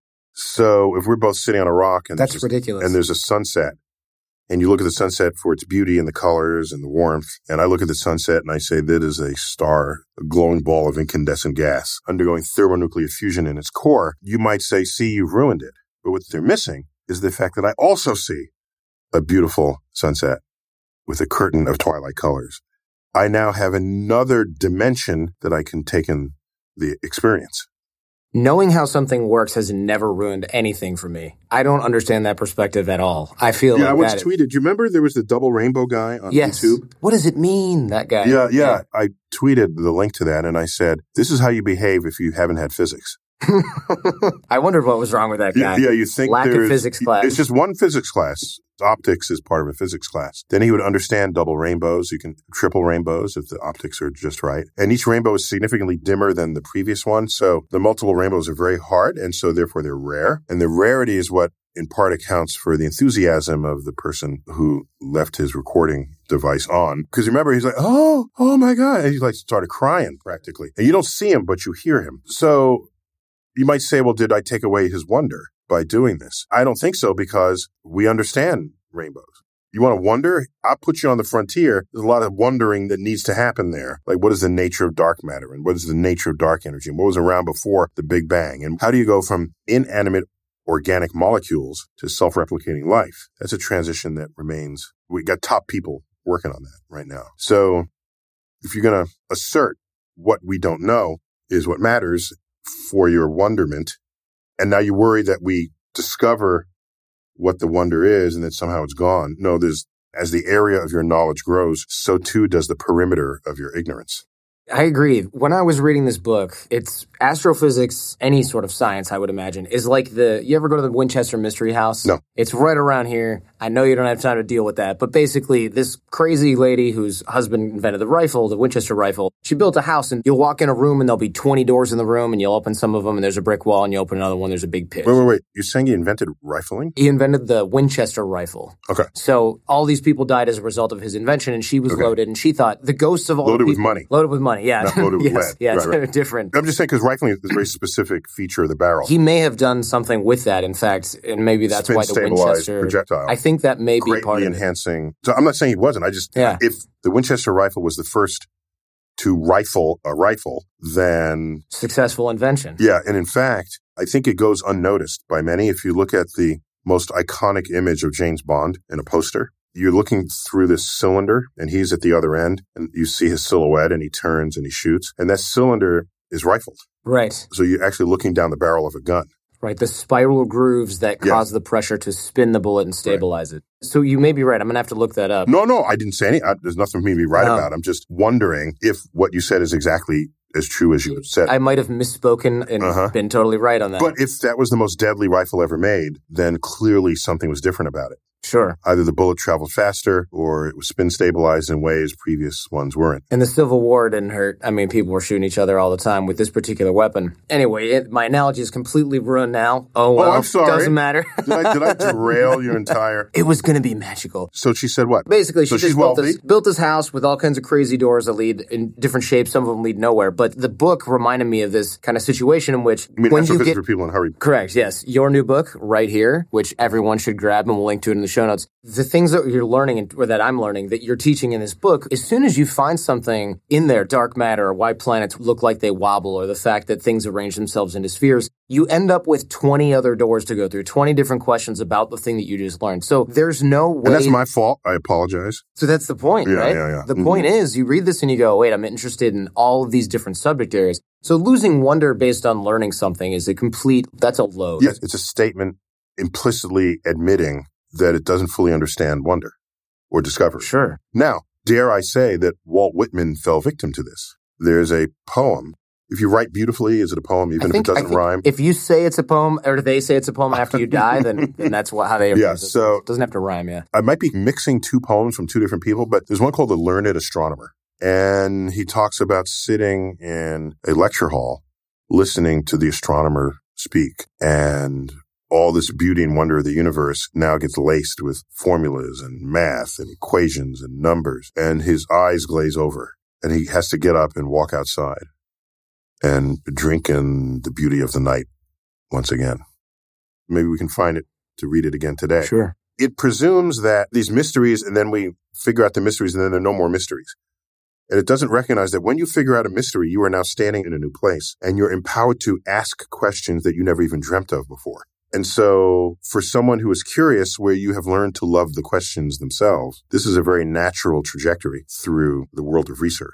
So if we're both sitting on a rock and that's ridiculous. And there's a sunset, and you look at the sunset for its beauty and the colors and the warmth, and I look at the sunset and I say that is a star, a glowing ball of incandescent gas undergoing thermonuclear fusion in its core, you might say, see, you've ruined it. But what they're missing is the fact that I also see a beautiful sunset with a curtain of twilight colors. I now have another dimension that I can take in the experience. Knowing how something works has never ruined anything for me. I don't understand that perspective at all. I feel like I once tweeted. Do you remember there was the double rainbow guy on YouTube? What does it mean, that guy? Yeah. I tweeted the link to that and I said, this is how you behave if you haven't had physics. I wondered what was wrong with that guy. Yeah, you think lack of physics class. It's just one physics class. Optics is part of a physics class. Then he would understand double rainbows. You can triple rainbows if the optics are just right. And each rainbow is significantly dimmer than the previous one. So the multiple rainbows are very hard. And so therefore they're rare. And the rarity is what in part accounts for the enthusiasm of the person who left his recording device on. Because remember, he's like, oh my God. And he started crying practically. And you don't see him, but you hear him. So you might say, well, did I take away his wonder by doing this? I don't think so because we understand rainbows. You want to wonder? I'll put you on the frontier. There's a lot of wondering that needs to happen there. Like, what is the nature of dark matter? And what is the nature of dark energy? And what was around before the Big Bang? And how do you go from inanimate organic molecules to self-replicating life? That's a transition that remains. We got top people working on that right now. So if you're going to assert what we don't know is what matters for your wonderment, and now you worry that we discover what the wonder is and that somehow it's gone. No, as the area of your knowledge grows, so too does the perimeter of your ignorance. I agree. When I was reading this book, it's astrophysics, any sort of science, I would imagine, is like you ever go to the Winchester Mystery House? No. It's right around here. I know you don't have time to deal with that, but basically this crazy lady whose husband invented the rifle, the Winchester rifle, she built a house and you'll walk in a room and there'll be 20 doors in the room and you'll open some of them and there's a brick wall and you open another one, there's a big pit. Wait. You're saying he invented rifling? He invented the Winchester rifle. Okay. So all these people died as a result of his invention and she was loaded and she thought the ghosts of all loaded the people. With money. Loaded with money, yeah. Not loaded with lead. Yeah, right. It's different. I'm just saying because rifling is a very specific feature of the barrel. He may have done something with that, in fact, and maybe that's why the Winchester projectile. I think that may be part of it. Enhancing. So I'm not saying he wasn't. If the Winchester rifle was the first to rifle a rifle, then successful invention. Yeah, and in fact, I think it goes unnoticed by many. If you look at the most iconic image of James Bond in a poster, you're looking through this cylinder and he's at the other end and you see his silhouette and he turns and he shoots and that cylinder is rifled. Right. So you're actually looking down the barrel of a gun. Right. The spiral grooves that cause the pressure to spin the bullet and stabilize it. So you may be right. I'm going to have to look that up. No, I didn't say any. There's nothing for me to be right about. I'm just wondering if what you said is exactly as true as you said. I might have misspoken and been totally right on that. But if that was the most deadly rifle ever made, then clearly something was different about it. Sure. Either the bullet traveled faster or it was spin stabilized in ways previous ones weren't. And the Civil War didn't hurt. I mean, people were shooting each other all the time with this particular weapon. Anyway, my analogy is completely ruined now. Oh, well. I'm sorry. Doesn't matter. Did I derail your entire... It was going to be magical. So she said what? Basically, so she just built this house with all kinds of crazy doors that lead in different shapes. Some of them lead nowhere. But the book reminded me of this kind of situation in which... You mean Astrophysics for People in a Hurry? Correct, yes. Your new book right here, which everyone should grab, and we'll link to it in the show notes. The things that you're learning, or that I'm learning, that you're teaching in this book, as soon as you find something in there, dark matter, or why planets look like they wobble, or the fact that things arrange themselves into spheres, you end up with 20 other doors to go through, 20 different questions about the thing that you just learned. So there's no way... And that's my fault. I apologize. So that's the point, right? Yeah. The point is, you read this and you go, wait, I'm interested in all of these different subject areas. So losing wonder based on learning something is that's a load. Yes, it's a statement implicitly admitting that it doesn't fully understand wonder or discovery. Sure. Now, dare I say that Walt Whitman fell victim to this? There's a poem. If you write beautifully, is it a poem even if it doesn't rhyme? If you say it's a poem, or they say it's a poem after you die, then that's how they... Yeah, so... It doesn't have to rhyme, yeah. I might be mixing two poems from two different people, but there's one called The Learned Astronomer. And he talks about sitting in a lecture hall, listening to the astronomer speak, and all this beauty and wonder of the universe now gets laced with formulas and math and equations and numbers, and his eyes glaze over, and he has to get up and walk outside and drink in the beauty of the night once again. Maybe we can find it to read it again today. Sure. It presumes that these mysteries, and then we figure out the mysteries, and then there are no more mysteries. And it doesn't recognize that when you figure out a mystery, you are now standing in a new place, and you're empowered to ask questions that you never even dreamt of before. And so for someone who is curious, where you have learned to love the questions themselves, this is a very natural trajectory through the world of research.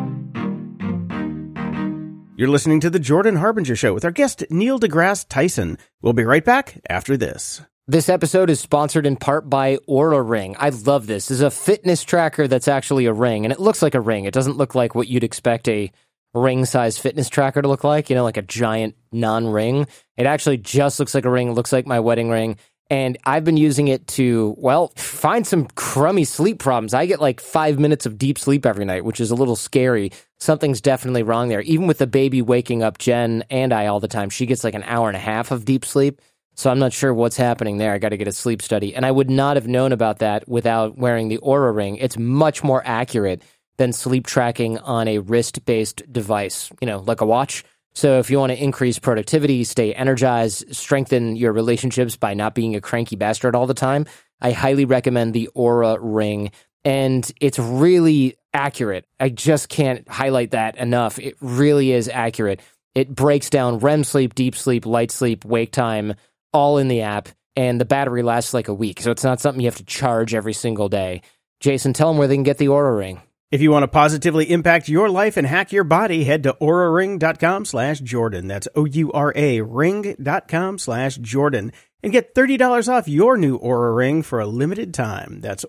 You're listening to The Jordan Harbinger Show with our guest, Neil deGrasse Tyson. We'll be right back after this. This episode is sponsored in part by Oura Ring. I love this. This is a fitness tracker that's actually a ring, and it looks like a ring. It doesn't look like what you'd expect a ring-size fitness tracker to look like, like a giant non-ring. It actually just looks like a ring. It looks like my wedding ring. And I've been using it to, find some crummy sleep problems. I get like 5 minutes of deep sleep every night, which is a little scary. Something's definitely wrong there. Even with the baby waking up Jen and I all the time, she gets like an hour and a half of deep sleep. So I'm not sure what's happening there. I got to get a sleep study. And I would not have known about that without wearing the Oura Ring. It's much more accurate than sleep tracking on a wrist-based device, like a watch. So if you want to increase productivity, stay energized, strengthen your relationships by not being a cranky bastard all the time, I highly recommend the Oura Ring. And it's really accurate. I just can't highlight that enough. It really is accurate. It breaks down REM sleep, deep sleep, light sleep, wake time, all in the app. And the battery lasts like a week. So it's not something you have to charge every single day. Jason, tell them where they can get the Oura Ring. If you want to positively impact your life and hack your body, head to auraring.com/Jordan. That's OURA ring.com/Jordan. And get $30 off your new Oura Ring for a limited time. That's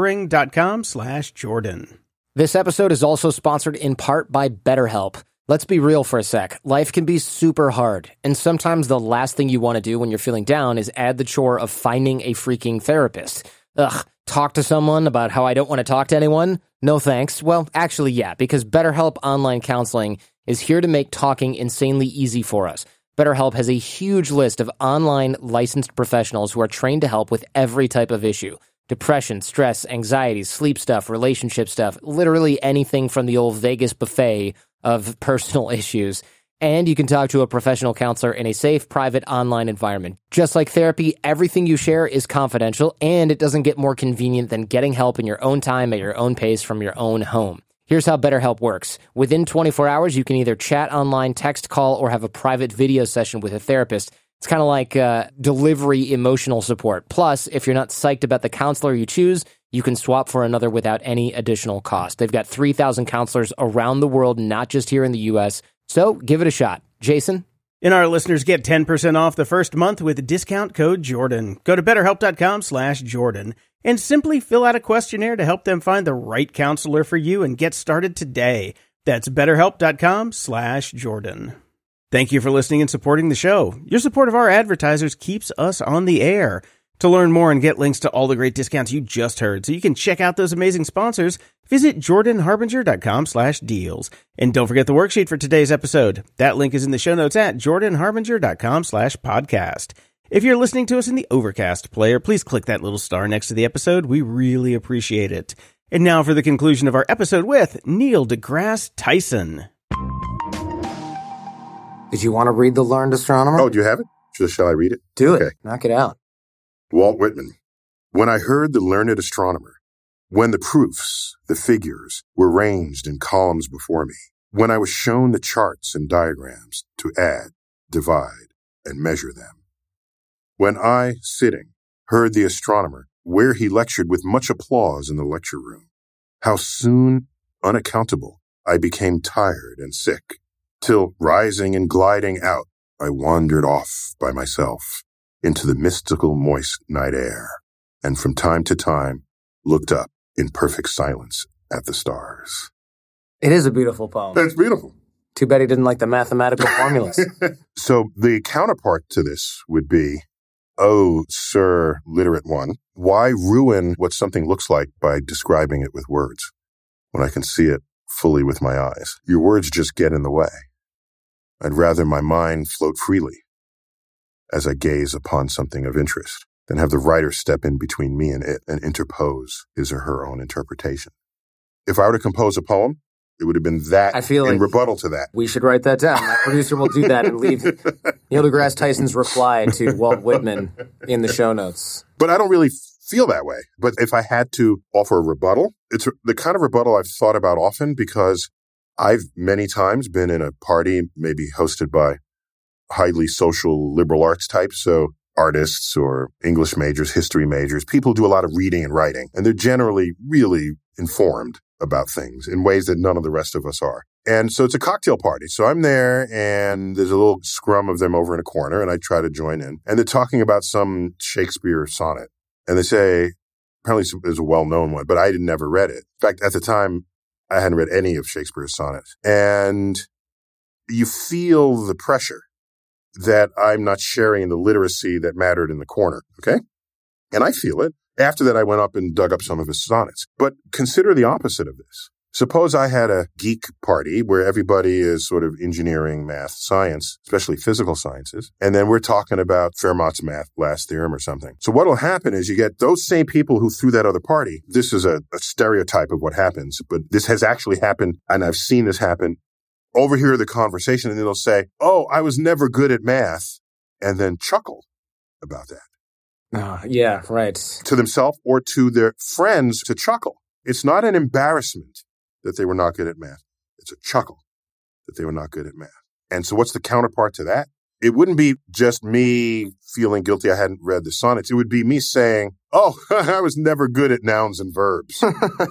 auraring.com/Jordan. This episode is also sponsored in part by BetterHelp. Let's be real for a sec. Life can be super hard. And sometimes the last thing you want to do when you're feeling down is add the chore of finding a freaking therapist. Talk to someone about how I don't want to talk to anyone? No thanks. Well, actually, yeah, because BetterHelp Online Counseling is here to make talking insanely easy for us. BetterHelp has a huge list of online licensed professionals who are trained to help with every type of issue. Depression, stress, anxiety, sleep stuff, relationship stuff, literally anything from the old Vegas buffet of personal issues. And you can talk to a professional counselor in a safe, private, online environment. Just like therapy, everything you share is confidential, and it doesn't get more convenient than getting help in your own time at your own pace from your own home. Here's how BetterHelp works. Within 24 hours, you can either chat online, text, call, or have a private video session with a therapist. It's kind of like delivery emotional support. Plus, if you're not psyched about the counselor you choose, you can swap for another without any additional cost. They've got 3,000 counselors around the world, not just here in the U.S., so give it a shot. Jason? And our listeners get 10% off the first month with discount code Jordan. Go to BetterHelp.com/Jordan and simply fill out a questionnaire to help them find the right counselor for you and get started today. That's betterhelp.com/Jordan. Thank you for listening and supporting the show. Your support of our advertisers keeps us on the air. To learn more and get links to all the great discounts you just heard so you can check out those amazing sponsors, visit jordanharbinger.com/deals. And don't forget the worksheet for today's episode. That link is in the show notes at jordanharbinger.com/podcast. If you're listening to us in the Overcast player, please click that little star next to the episode. We really appreciate it. And now for the conclusion of our episode with Neil deGrasse Tyson. Did you want to read The Learned Astronomer? Oh, do you have it? Shall I read it? Do Okay. it. Knock it out. Walt Whitman. When I heard The Learned Astronomer, when the proofs, the figures, were ranged in columns before me, when I was shown the charts and diagrams to add, divide, and measure them, when I, sitting, heard the astronomer where he lectured with much applause in the lecture room, how soon, unaccountable, I became tired and sick, till, rising and gliding out, I wandered off by myself into the mystical moist night air, and from time to time looked up in perfect silence at the stars. It is a beautiful poem. That's beautiful. Too bad he didn't like the mathematical formulas. So the counterpart to this would be, oh, sir, literate one, why ruin what something looks like by describing it with words when I can see it fully with my eyes? Your words just get in the way. I'd rather my mind float freely as I gaze upon something of interest than have the writer step in between me and it and interpose his or her own interpretation. If I were to compose a poem, it would have been that I feel in like rebuttal to that. We should write that down. My producer will do that and leave Neil deGrasse Tyson's reply to Walt Whitman in the show notes. But I don't really feel that way. But if I had to offer a rebuttal, it's the kind of rebuttal I've thought about often because I've many times been in a party maybe hosted by highly social liberal arts types, so artists or English majors, history majors, people who do a lot of reading and writing, and they're generally really informed about things in ways that none of the rest of us are. And so it's a cocktail party. So I'm there and there's a little scrum of them over in a corner and I try to join in. And they're talking about some Shakespeare sonnet. And they say, apparently it's a well-known one, but I had never read it. In fact, at the time, I hadn't read any of Shakespeare's sonnets. And you feel the pressure that I'm not sharing the literacy that mattered in the corner, okay? And I feel it. After that, I went up and dug up some of his sonnets. But consider the opposite of this. Suppose I had a geek party where everybody is sort of engineering, math, science, especially physical sciences, and then we're talking about Fermat's math, last theorem or something. So what will happen is you get those same people who threw that other party. This is a stereotype of what happens, but this has actually happened, and I've seen this happen. Overhear the conversation, and then they'll say, oh, I was never good at math, and then chuckle about that. Yeah, right. To themselves or to their friends to chuckle. It's not an embarrassment that they were not good at math. It's a chuckle that they were not good at math. And so what's the counterpart to that? It wouldn't be just me feeling guilty I hadn't read the sonnets. It would be me saying, oh, I was never good at nouns and verbs.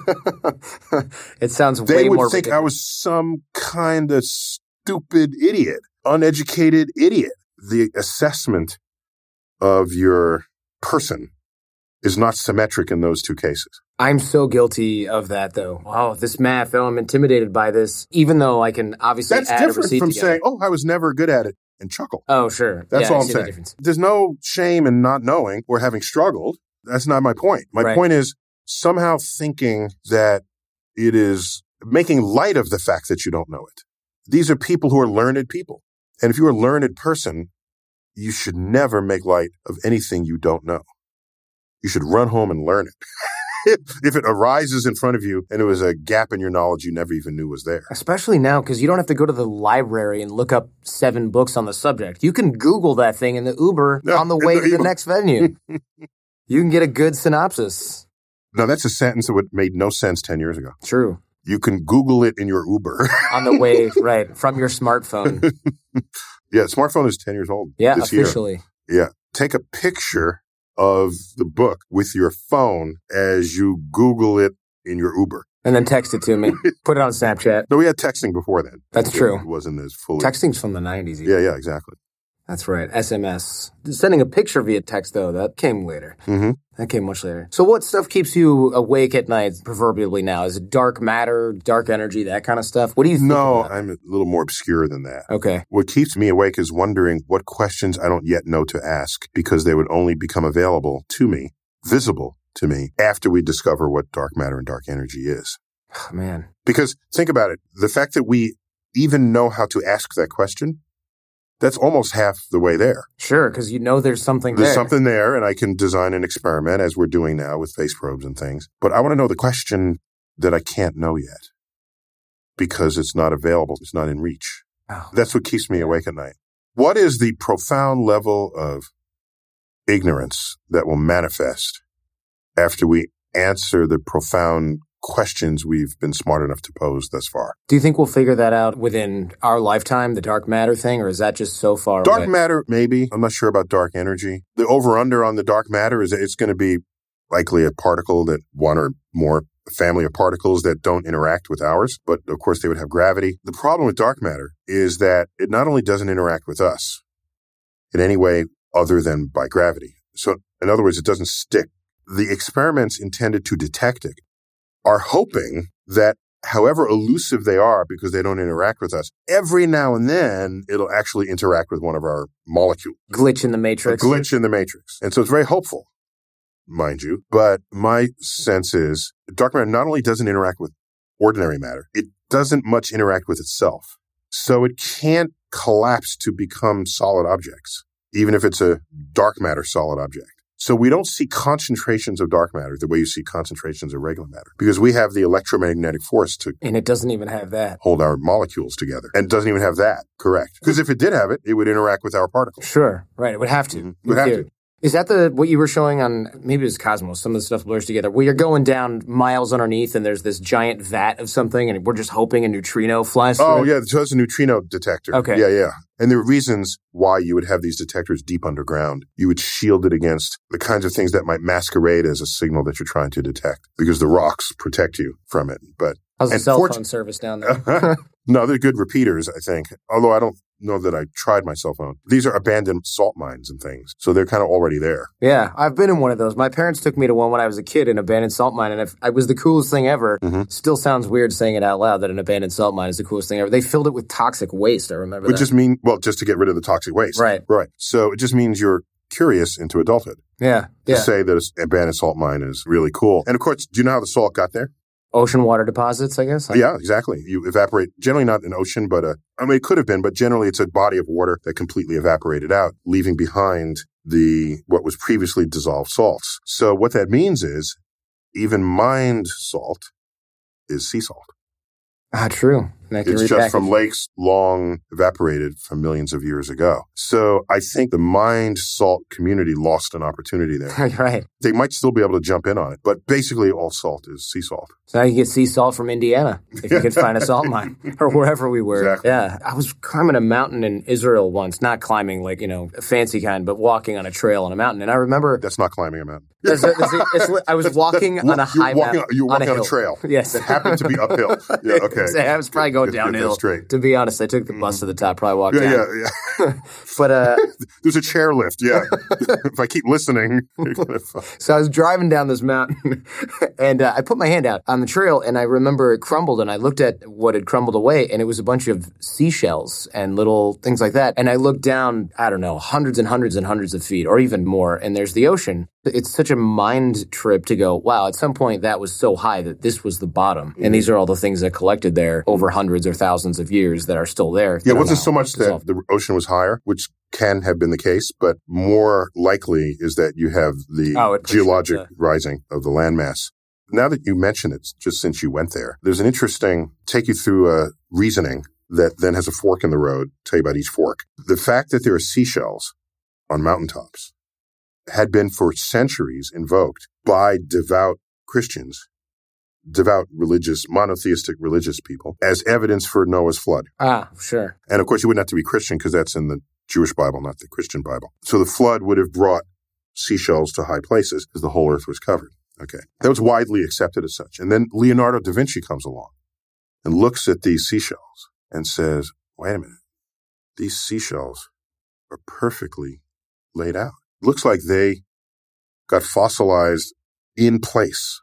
It sounds way more They would think ridiculous. I was some kind of stupid idiot, uneducated idiot. The assessment of your person is not symmetric in those two cases. I'm so guilty of that, though. Oh, this math, I'm intimidated by this, even though I can obviously That's add a different receipt from together. saying, oh, I was never good at it, and chuckle. Oh, sure. That's Yeah, all I I'm see the saying. difference. There's no shame in not knowing or having struggled. That's not my point. My Right. point is somehow thinking that it is making light of the fact that you don't know it. These are people who are learned people. And if you're a learned person, you should never make light of anything you don't know. You should run home and learn it. If it arises in front of you and it was a gap in your knowledge you never even knew was there. Especially now, because you don't have to go to the library and look up 7 books on the subject. You can Google that thing in the Uber on the way to the next venue. You can get a good synopsis. No, that's a sentence that made no sense 10 years ago. True. You can Google it in your Uber. On the way, right, from your smartphone. Yeah, smartphone is 10 years old. Yeah, this year. officially. Yeah. Take a picture of the book with your phone as you Google it in your Uber. And then text it to me. Put it on Snapchat. No, we had texting before then. That's true. It wasn't as fully. Texting's from the 90s. Yeah, exactly. That's right. SMS. Sending a picture via text, though, that came later. Mm-hmm. That came much later. So what stuff keeps you awake at night, proverbially now? Is it dark matter, dark energy, that kind of stuff? What do you think about? I'm a little more obscure than that. Okay. What keeps me awake is wondering what questions I don't yet know to ask because they would only become available to me, visible to me, after we discover what dark matter and dark energy is. Oh, man. Because think about it. The fact that we even know how to ask that question, that's almost half the way there. Sure, because you know there's something There's there. something there, and I can design an experiment, as we're doing now with face probes and things. But I want to know the question that I can't know yet because it's not available. It's not in reach. Oh. That's what keeps me awake at night. What is the profound level of ignorance that will manifest after we answer the profound questions we've been smart enough to pose thus far? Do you think we'll figure that out within our lifetime, the dark matter thing, or is that just so far Dark away? matter, maybe. I'm not sure about dark energy. The over-under on the dark matter is that it's going to be likely a particle that one or more family of particles that don't interact with ours, but of course they would have gravity. The problem with dark matter is that it not only doesn't interact with us in any way other than by gravity. So in other words, it doesn't stick. The experiments intended to detect it are hoping that however elusive they are because they don't interact with us, every now and then it'll actually interact with one of our molecules. Glitch in the matrix. A glitch in the matrix. And so it's very hopeful, mind you. But my sense is dark matter not only doesn't interact with ordinary matter, it doesn't much interact with itself. So it can't collapse to become solid objects, even if it's a dark matter solid object. So we don't see concentrations of dark matter the way you see concentrations of regular matter because we have the electromagnetic force to And it doesn't even have that. hold our molecules together. And it doesn't even have that, correct? Because if it did have it, it would interact with our particles. Sure. Right. It would have to. It would have to. Is that what you were showing on, maybe it was Cosmos, some of the stuff blurs together, where you're going down miles underneath and there's this giant vat of something and we're just hoping a neutrino flies through? Oh, yeah. So it's a neutrino detector. Okay. Yeah. And there are reasons why you would have these detectors deep underground. You would shield it against the kinds of things that might masquerade as a signal that you're trying to detect because the rocks protect you from it. But How's the cell phone service down there? No, they're good repeaters, I think. Although I don't know that I tried my cell phone. These are abandoned salt mines and things. So they're kind of already there. Yeah, I've been in one of those. My parents took me to one when I was a kid, an abandoned salt mine, and it was the coolest thing ever. Mm-hmm. Still sounds weird saying it out loud that an abandoned salt mine is the coolest thing ever. They filled it with toxic waste, I remember that. Just to get rid of the toxic waste. Right. So it just means you're curious into adulthood. Yeah. To say that an abandoned salt mine is really cool. And of course, do you know how the salt got there? Ocean water deposits, I guess? Yeah, exactly. You evaporate, generally not an ocean, but it could have been, but generally it's a body of water that completely evaporated out, leaving behind what was previously dissolved salts. So what that means is even mined salt is sea salt. True. It's just from lakes long evaporated from millions of years ago. So I think the mined salt community lost an opportunity there. Right. They might still be able to jump in on it, but basically all salt is sea salt. So now you get sea salt from Indiana if you could find a salt mine or wherever we were. Exactly. Yeah. I was climbing a mountain in Israel once, not climbing like, a fancy kind, but walking on a trail on a mountain. And I remember... That's not climbing a mountain. I was walking on a high mountain. You're walking on a trail. Yes. That happened to be uphill. Yeah, okay. I was probably going downhill. To be honest, I took the bus to the top, probably walked down. Yeah. But there's a chairlift, yeah. If I keep listening, you're gonna So I was driving down this mountain, and I put my hand out on the trail, and I remember it crumbled, and I looked at what had crumbled away, and it was a bunch of seashells and little things like that. And I looked down, I don't know, hundreds and hundreds and hundreds of feet, or even more, and there's the ocean. It's such a mind trip to go, wow, at some point that was so high that this was the bottom. And these are all the things that collected there over hundreds or thousands of years that are still there. Yeah, it wasn't so much that the ocean was higher, which can have been the case, but more likely is that you have the geologic rising of the landmass. Now that you mention it, just since you went there, there's an interesting, take you through a reasoning that then has a fork in the road, tell you about each fork. The fact that there are seashells on mountaintops had been for centuries invoked by devout Christians, devout religious, monotheistic religious people, as evidence for Noah's flood. Sure. And of course, you wouldn't have to be Christian because that's in the Jewish Bible, not the Christian Bible. So the flood would have brought seashells to high places because the whole earth was covered. Okay. That was widely accepted as such. And then Leonardo da Vinci comes along and looks at these seashells and says, wait a minute, these seashells are perfectly laid out. Looks like they got fossilized in place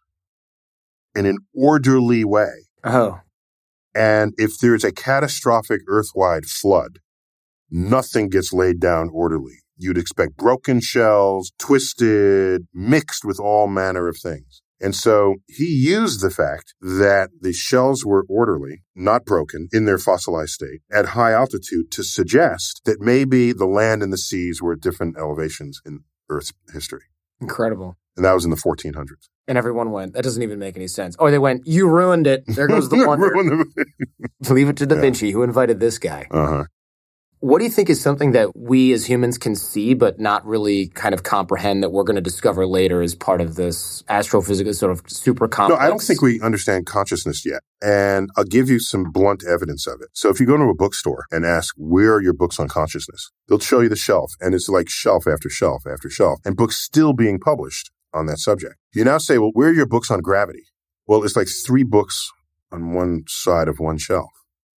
in an orderly way. Oh. And if there's a catastrophic Earth-wide flood, nothing gets laid down orderly. You'd expect broken shells, twisted, mixed with all manner of things. And so he used the fact that the shells were orderly, not broken, in their fossilized state at high altitude to suggest that maybe the land and the seas were at different elevations in Earth's history. Incredible. And that was in the 1400s. And everyone went, that doesn't even make any sense. Or they went, you ruined it. There goes the wonder. Leave it to Da Vinci, who invited this guy. Uh-huh. What do you think is something that we as humans can see but not really kind of comprehend that we're going to discover later as part of this astrophysical sort of super complex? No, I don't think we understand consciousness yet. And I'll give you some blunt evidence of it. So if you go to a bookstore and ask, where are your books on consciousness? They'll show you the shelf, and it's like shelf after shelf after shelf, and books still being published on that subject. You now say, well, where are your books on gravity? Well, it's like 3 books on one side of one shelf.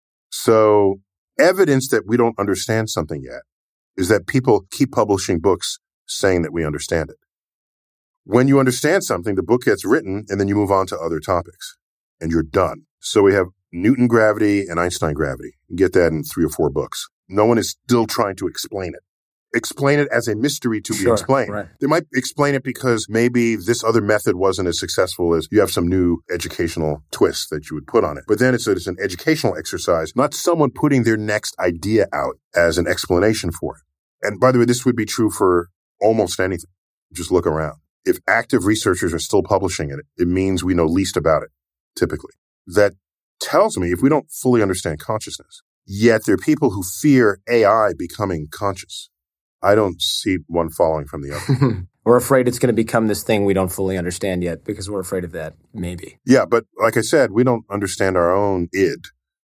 So evidence that we don't understand something yet is that people keep publishing books saying that we understand it. When you understand something, the book gets written and then you move on to other topics and you're done. So we have Newton gravity and Einstein gravity. You get that in 3 or 4 books. No one is still trying to explain it. Explain it as a mystery to be explained. Right. They might explain it because maybe this other method wasn't as successful as you have some new educational twist that you would put on it. But then it's an educational exercise, not someone putting their next idea out as an explanation for it. And by the way, this would be true for almost anything. Just look around. If active researchers are still publishing it, it means we know least about it, typically. That tells me if we don't fully understand consciousness, yet there are people who fear AI becoming conscious. I don't see one following from the other. We're afraid it's going to become this thing we don't fully understand yet because we're afraid of that, maybe. Yeah, but like I said, we don't understand our own id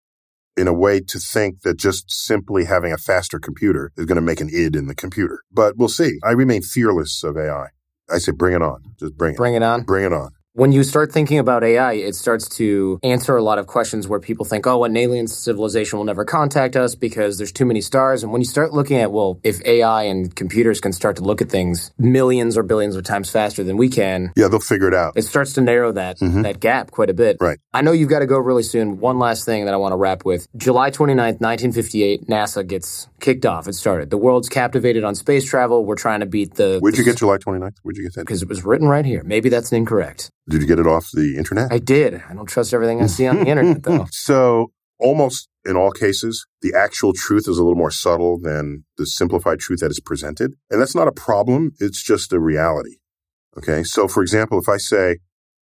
in a way to think that just simply having a faster computer is going to make an id in the computer. But we'll see. I remain fearless of AI. I say bring it on. Just bring it. Bring it on? Bring it on. When you start thinking about AI, it starts to answer a lot of questions where people think, oh, an alien civilization will never contact us because there's too many stars. And when you start looking at, well, if AI and computers can start to look at things millions or billions of times faster than we can. Yeah, they'll figure it out. It starts to narrow that gap quite a bit. Right. I know you've got to go really soon. One last thing that I want to wrap with. July 29th, 1958, NASA gets kicked off. It started. The world's captivated on space travel. We're trying to beat the... Where'd you get July 29th? Where'd you get that? Because it was written right here. Maybe that's incorrect. Did you get it off the internet? I did. I don't trust everything I see on the internet, though. So almost in all cases, the actual truth is a little more subtle than the simplified truth that is presented. And that's not a problem. It's just a reality. Okay. So for example, if I say,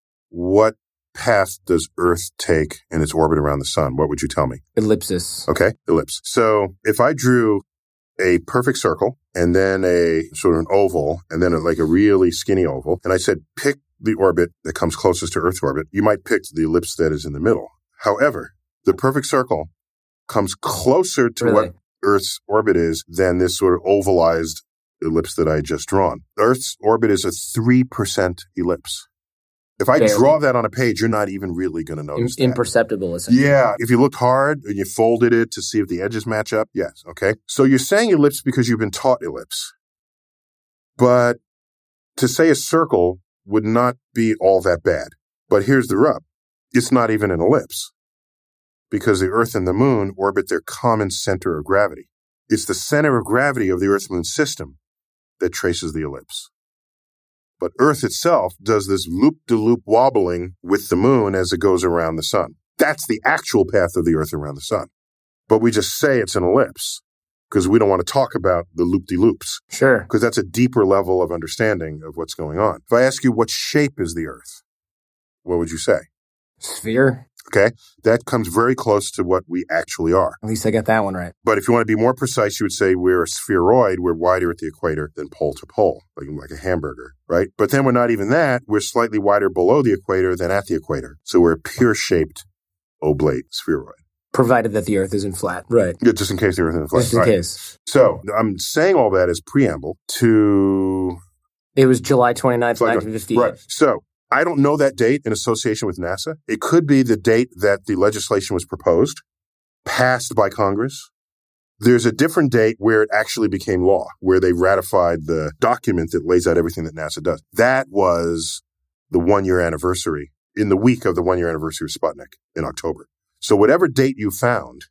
what path does Earth take in its orbit around the sun? What would you tell me? Ellipsis. Okay. Ellipse. So if I drew a perfect circle and then a sort of an oval and then like a really skinny oval, and I said, pick the orbit that comes closest to Earth's orbit, you might pick the ellipse that is in the middle. However, the perfect circle comes closer to what Earth's orbit is than this sort of ovalized ellipse that I just drawn. Earth's orbit is a 3% ellipse. If I draw that on a page, you're not even really going to notice that. Imperceptible, essentially. Yeah. If you looked hard and you folded it to see if the edges match up, yes. Okay. So you're saying ellipse because you've been taught ellipse. But to say a circle would not be all that bad. But here's the rub. It's not even an ellipse because the Earth and the Moon orbit their common center of gravity. It's the center of gravity of the Earth-Moon system that traces the ellipse. But Earth itself does this loop-de-loop wobbling with the Moon as it goes around the sun. That's the actual path of the Earth around the sun. But we just say it's an ellipse because we don't want to talk about the loop-de-loops. Sure. Because that's a deeper level of understanding of what's going on. If I ask you what shape is the Earth, what would you say? Sphere. Okay. That comes very close to what we actually are. At least I got that one right. But if you want to be more precise, you would say we're a spheroid. We're wider at the equator than pole to pole, like a hamburger, right? But then we're not even that. We're slightly wider below the equator than at the equator. So we're a pear-shaped oblate spheroid. Provided that the Earth isn't flat. Right. Yeah, just in case the Earth isn't flat. Just in case. So I'm saying all that as preamble to... It was July 29th, 1958. Right. So I don't know that date in association with NASA. It could be the date that the legislation was proposed, passed by Congress, There's a different date where it actually became law, where they ratified the document that lays out everything that NASA does. That was the 1-year anniversary, in the week of the 1-year anniversary of Sputnik in October. So whatever date you found,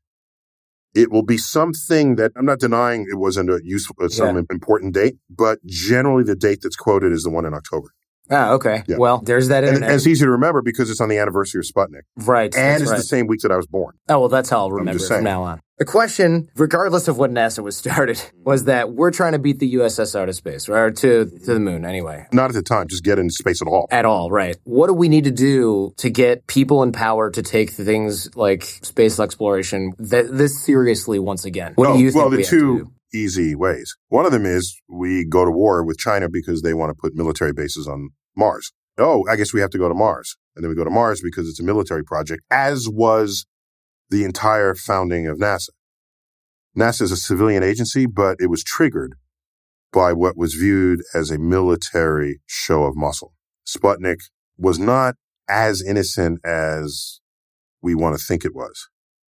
it will be something that, I'm not denying it wasn't some important date, but generally the date that's quoted is the one in October. Ah, okay. Yeah. Well, there's that internet. And it's easy to remember because it's on the anniversary of Sputnik. Right. And it's the same week that I was born. Oh, well, that's how I'll remember it from now on. The question, regardless of when NASA was started, was that we're trying to beat the USS out of space, or to the moon anyway. Not at the time, just get into space at all. At all, right. What do we need to do to get people in power to take things like space exploration this seriously once again? What do you think we have to do? Easy ways. One of them is we go to war with China because they want to put military bases on Mars. Oh, I guess we have to go to Mars. And then we go to Mars because it's a military project, as was the entire founding of NASA. NASA is a civilian agency, but it was triggered by what was viewed as a military show of muscle. Sputnik was not as innocent as we want to think it was,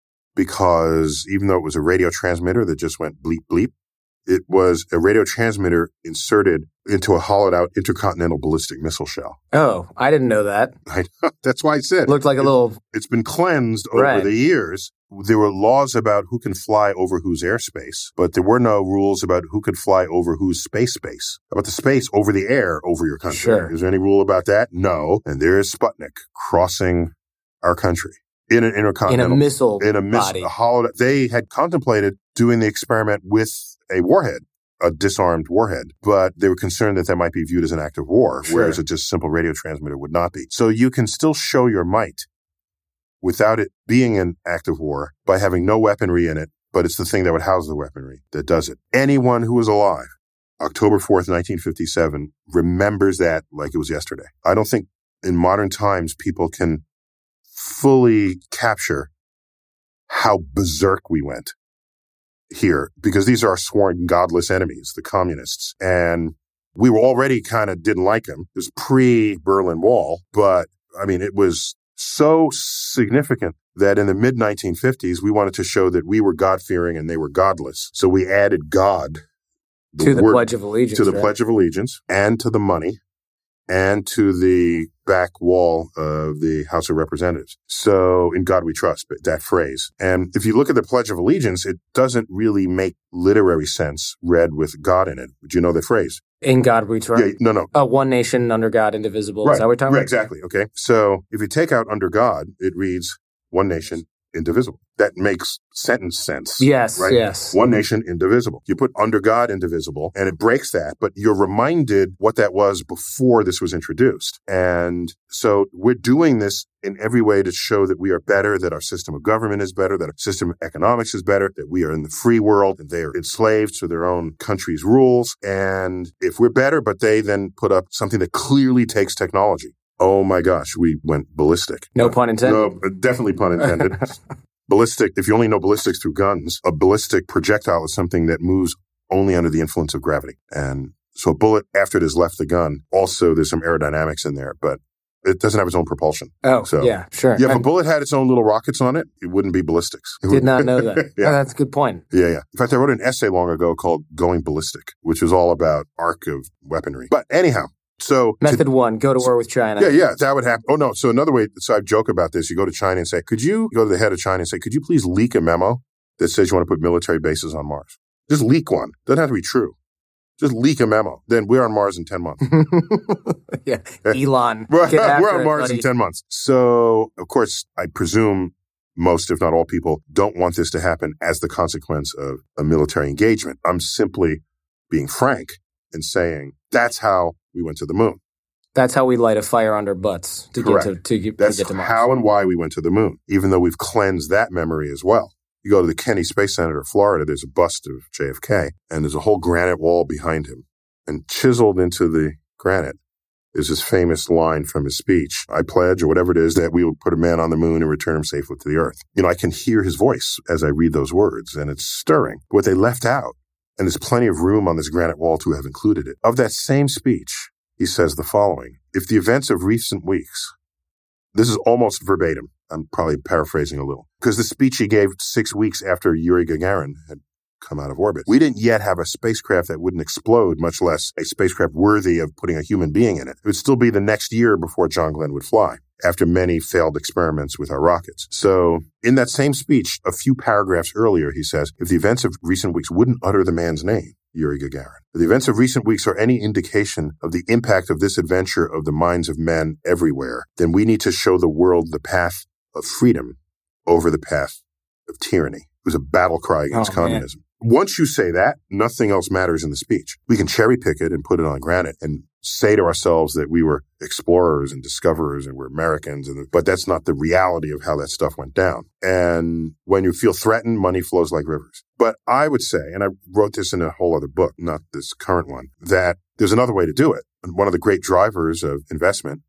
because even though it was a radio transmitter that just went bleep, bleep, it was a radio transmitter inserted into a hollowed-out intercontinental ballistic missile shell. Oh, I didn't know that. That's why I said. Looked like a little... It's been cleansed over the years. There were laws about who can fly over whose airspace, but there were no rules about who could fly over whose space, about the space over the air over your country. Sure. Is there any rule about that? No. And there is Sputnik crossing our country. In an intercontinental... In a missile body. They had contemplated doing the experiment with a warhead, a disarmed warhead, but they were concerned that might be viewed as an act of war, whereas a just simple radio transmitter would not be. So you can still show your might without it being an act of war by having no weaponry in it, but it's the thing that would house the weaponry that does it. Anyone who was alive, October 4th, 1957, remembers that like it was yesterday. I don't think in modern times people can fully capture how berserk we went here, because these are our sworn godless enemies, the communists. And we were already kind of didn't like them. It was pre-Berlin Wall, but I mean, it was so significant that in the mid-1950s, we wanted to show that we were God-fearing and they were godless. So we added God to the Pledge of Allegiance. To the Pledge of Allegiance and to the money and to the back wall of the House of Representatives. So in God we trust, that phrase. And if you look at the Pledge of Allegiance, it doesn't really make literary sense read with God in it. Do you know the phrase? In God we trust? Yeah, no. One nation under God, indivisible. Right. Is that what we're talking about? Exactly. Okay. So if you take out under God, it reads one nation, indivisible. That makes sentence sense. Yes, right? Yes. One nation, indivisible. You put under God, indivisible, and it breaks that, but you're reminded what that was before this was introduced. And so we're doing this in every way to show that we are better, that our system of government is better, that our system of economics is better, that we are in the free world, and they are enslaved to their own country's rules. And if we're better, but they then put up something that clearly takes technology. Oh my gosh, we went ballistic. No pun intended. No, definitely pun intended. Ballistic, if you only know ballistics through guns, a ballistic projectile is something that moves only under the influence of gravity. And so a bullet, after it has left the gun, also there's some aerodynamics in there, but it doesn't have its own propulsion. Oh, so, yeah, sure. Yeah, if a bullet had its own little rockets on it, it wouldn't be ballistics. Did not know that. Yeah. Oh, that's a good point. Yeah. In fact, I wrote an essay long ago called Going Ballistic, which was all about arc of weaponry. But anyhow. So Method 1, go to war with China. Yeah, that would happen. Oh, no. So another way, so I joke about this. You go to China and say, could you go to the head of China and say, could you please leak a memo that says you want to put military bases on Mars? Just leak one. Doesn't have to be true. Just leak a memo. Then we're on Mars in 10 months. Yeah. Elon. We're on Mars in 10 months. So, of course, I presume most, if not all people, don't want this to happen as the consequence of a military engagement. I'm simply being frank and saying that's how we went to the moon. That's how we light a fire under butts to get to Mars. That's how and why we went to the moon, even though we've cleansed that memory as well. You go to the Kennedy Space Center of Florida, there's a bust of JFK, and there's a whole granite wall behind him. And chiseled into the granite is his famous line from his speech, I pledge, or whatever it is, that we will put a man on the moon and return him safely to the earth. You know, I can hear his voice as I read those words, and it's stirring. What they left out, and there's plenty of room on this granite wall to have included it. Of that same speech, he says the following: if the events of recent weeks, this is almost verbatim, I'm probably paraphrasing a little, because the speech he gave 6 weeks after Yuri Gagarin had come out of orbit. We didn't yet have a spacecraft that wouldn't explode, much less a spacecraft worthy of putting a human being in it. It would still be the next year before John Glenn would fly, after many failed experiments with our rockets. So in that same speech, a few paragraphs earlier, he says, if the events of recent weeks wouldn't utter the man's name, Yuri Gagarin, if the events of recent weeks are any indication of the impact of this adventure of the minds of men everywhere, then we need to show the world the path of freedom over the path of tyranny. It was a battle cry against communism. Man. Once you say that, nothing else matters in the speech. We can cherry pick it and put it on granite and say to ourselves that we were explorers and discoverers and we're Americans, but that's not the reality of how that stuff went down. And when you feel threatened, money flows like rivers. But I would say, and I wrote this in a whole other book, not this current one, that there's another way to do it. And one of the great drivers of investment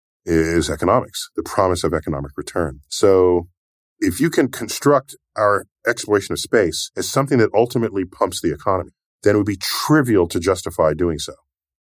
is economics, the promise of economic return. So if you can construct our exploration of space as something that ultimately pumps the economy, then it would be trivial to justify doing so.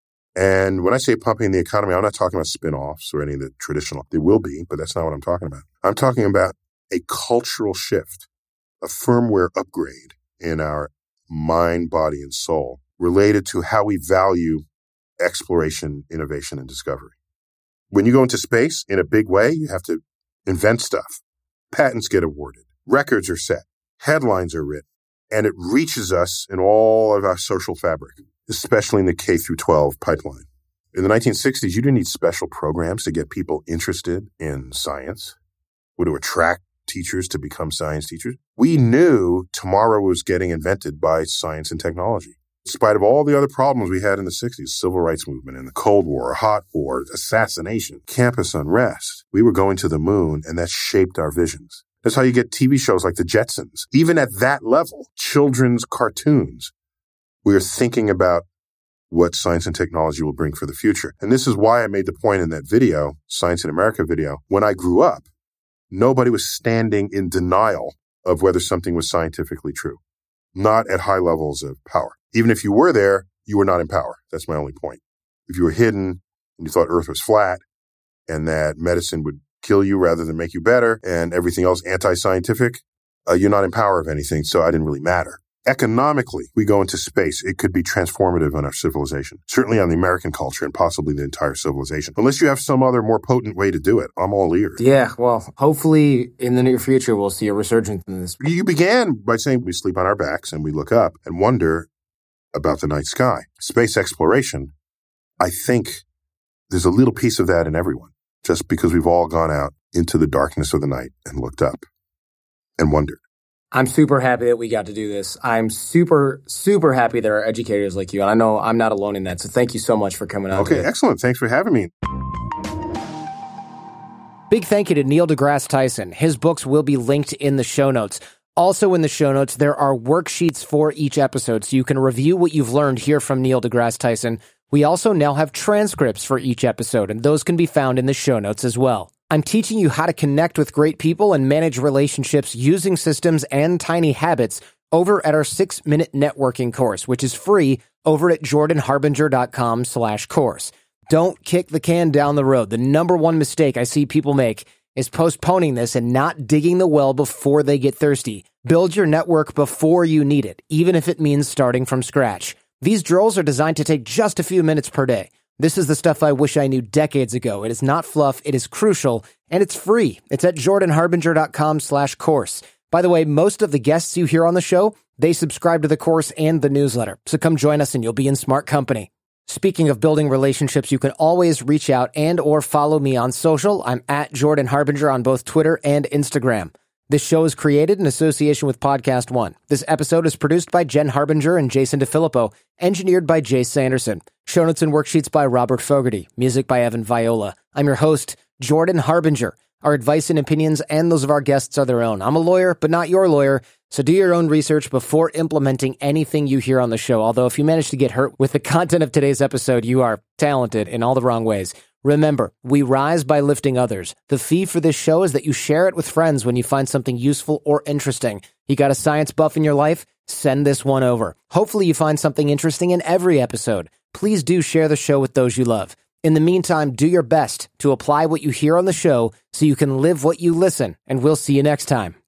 And when I say pumping the economy, I'm not talking about spin-offs or any of the traditional. There will be, but that's not what I'm talking about. I'm talking about a cultural shift, a firmware upgrade in our mind, body, and soul related to how we value exploration, innovation, and discovery. When you go into space in a big way, you have to invent stuff. Patents get awarded. Records are set. Headlines are written. And it reaches us in all of our social fabric, especially in the K through 12 pipeline. In the 1960s, you didn't need special programs to get people interested in science or to attract teachers to become science teachers. We knew tomorrow was getting invented by science and technology. In spite of all the other problems we had in the 60s, civil rights movement and the Cold War, hot war, assassination, campus unrest, we were going to the moon, and that shaped our visions. That's how you get TV shows like The Jetsons. Even at that level, children's cartoons, we are thinking about what science and technology will bring for the future. And this is why I made the point in that video, Science in America video. When I grew up, nobody was standing in denial of whether something was scientifically true, not at high levels of power. Even if you were there, you were not in power. That's my only point. If you were hidden and you thought Earth was flat and that medicine would kill you rather than make you better and everything else anti-scientific, you're not in power of anything, so I didn't really matter. Economically, we go into space. It could be transformative on our civilization, certainly on the American culture and possibly the entire civilization. Unless you have some other more potent way to do it, I'm all ears. Yeah, well, hopefully in the near future, we'll see a resurgence in this. You began by saying we sleep on our backs and we look up and wonder about the night sky. Space exploration, I think there's a little piece of that in everyone, just because we've all gone out into the darkness of the night and looked up and wondered. I'm super happy that we got to do this. I'm super, super happy there are educators like you. And I know I'm not alone in that. So thank you so much for coming out. Okay, today. Excellent. Thanks for having me. Big thank you to Neil deGrasse Tyson. His books will be linked in the show notes. Also in the show notes, there are worksheets for each episode, so you can review what you've learned here from Neil deGrasse Tyson. We also now have transcripts for each episode, and those can be found in the show notes as well. I'm teaching you how to connect with great people and manage relationships using systems and tiny habits over at our 6-minute networking course, which is free over at jordanharbinger.com/course. Don't kick the can down the road. The number one mistake I see people make is postponing this and not digging the well before they get thirsty. Build your network before you need it, even if it means starting from scratch. These drills are designed to take just a few minutes per day. This is the stuff I wish I knew decades ago. It is not fluff. It is crucial, and it's free. It's at jordanharbinger.com/course. By the way, most of the guests you hear on the show, they subscribe to the course and the newsletter. So come join us and you'll be in smart company. Speaking of building relationships, you can always reach out and or follow me on social. I'm at Jordan Harbinger on both Twitter and Instagram. This show is created in association with Podcast One. This episode is produced by Jen Harbinger and Jason DeFilippo, engineered by Jay Sanderson. Show notes and worksheets by Robert Fogarty. Music by Evan Viola. I'm your host, Jordan Harbinger. Our advice and opinions and those of our guests are their own. I'm a lawyer, but not your lawyer, so do your own research before implementing anything you hear on the show. Although if you manage to get hurt with the content of today's episode, you are talented in all the wrong ways. Remember, we rise by lifting others. The fee for this show is that you share it with friends when you find something useful or interesting. You got a science buff in your life? Send this one over. Hopefully you find something interesting in every episode. Please do share the show with those you love. In the meantime, do your best to apply what you hear on the show so you can live what you listen, and we'll see you next time.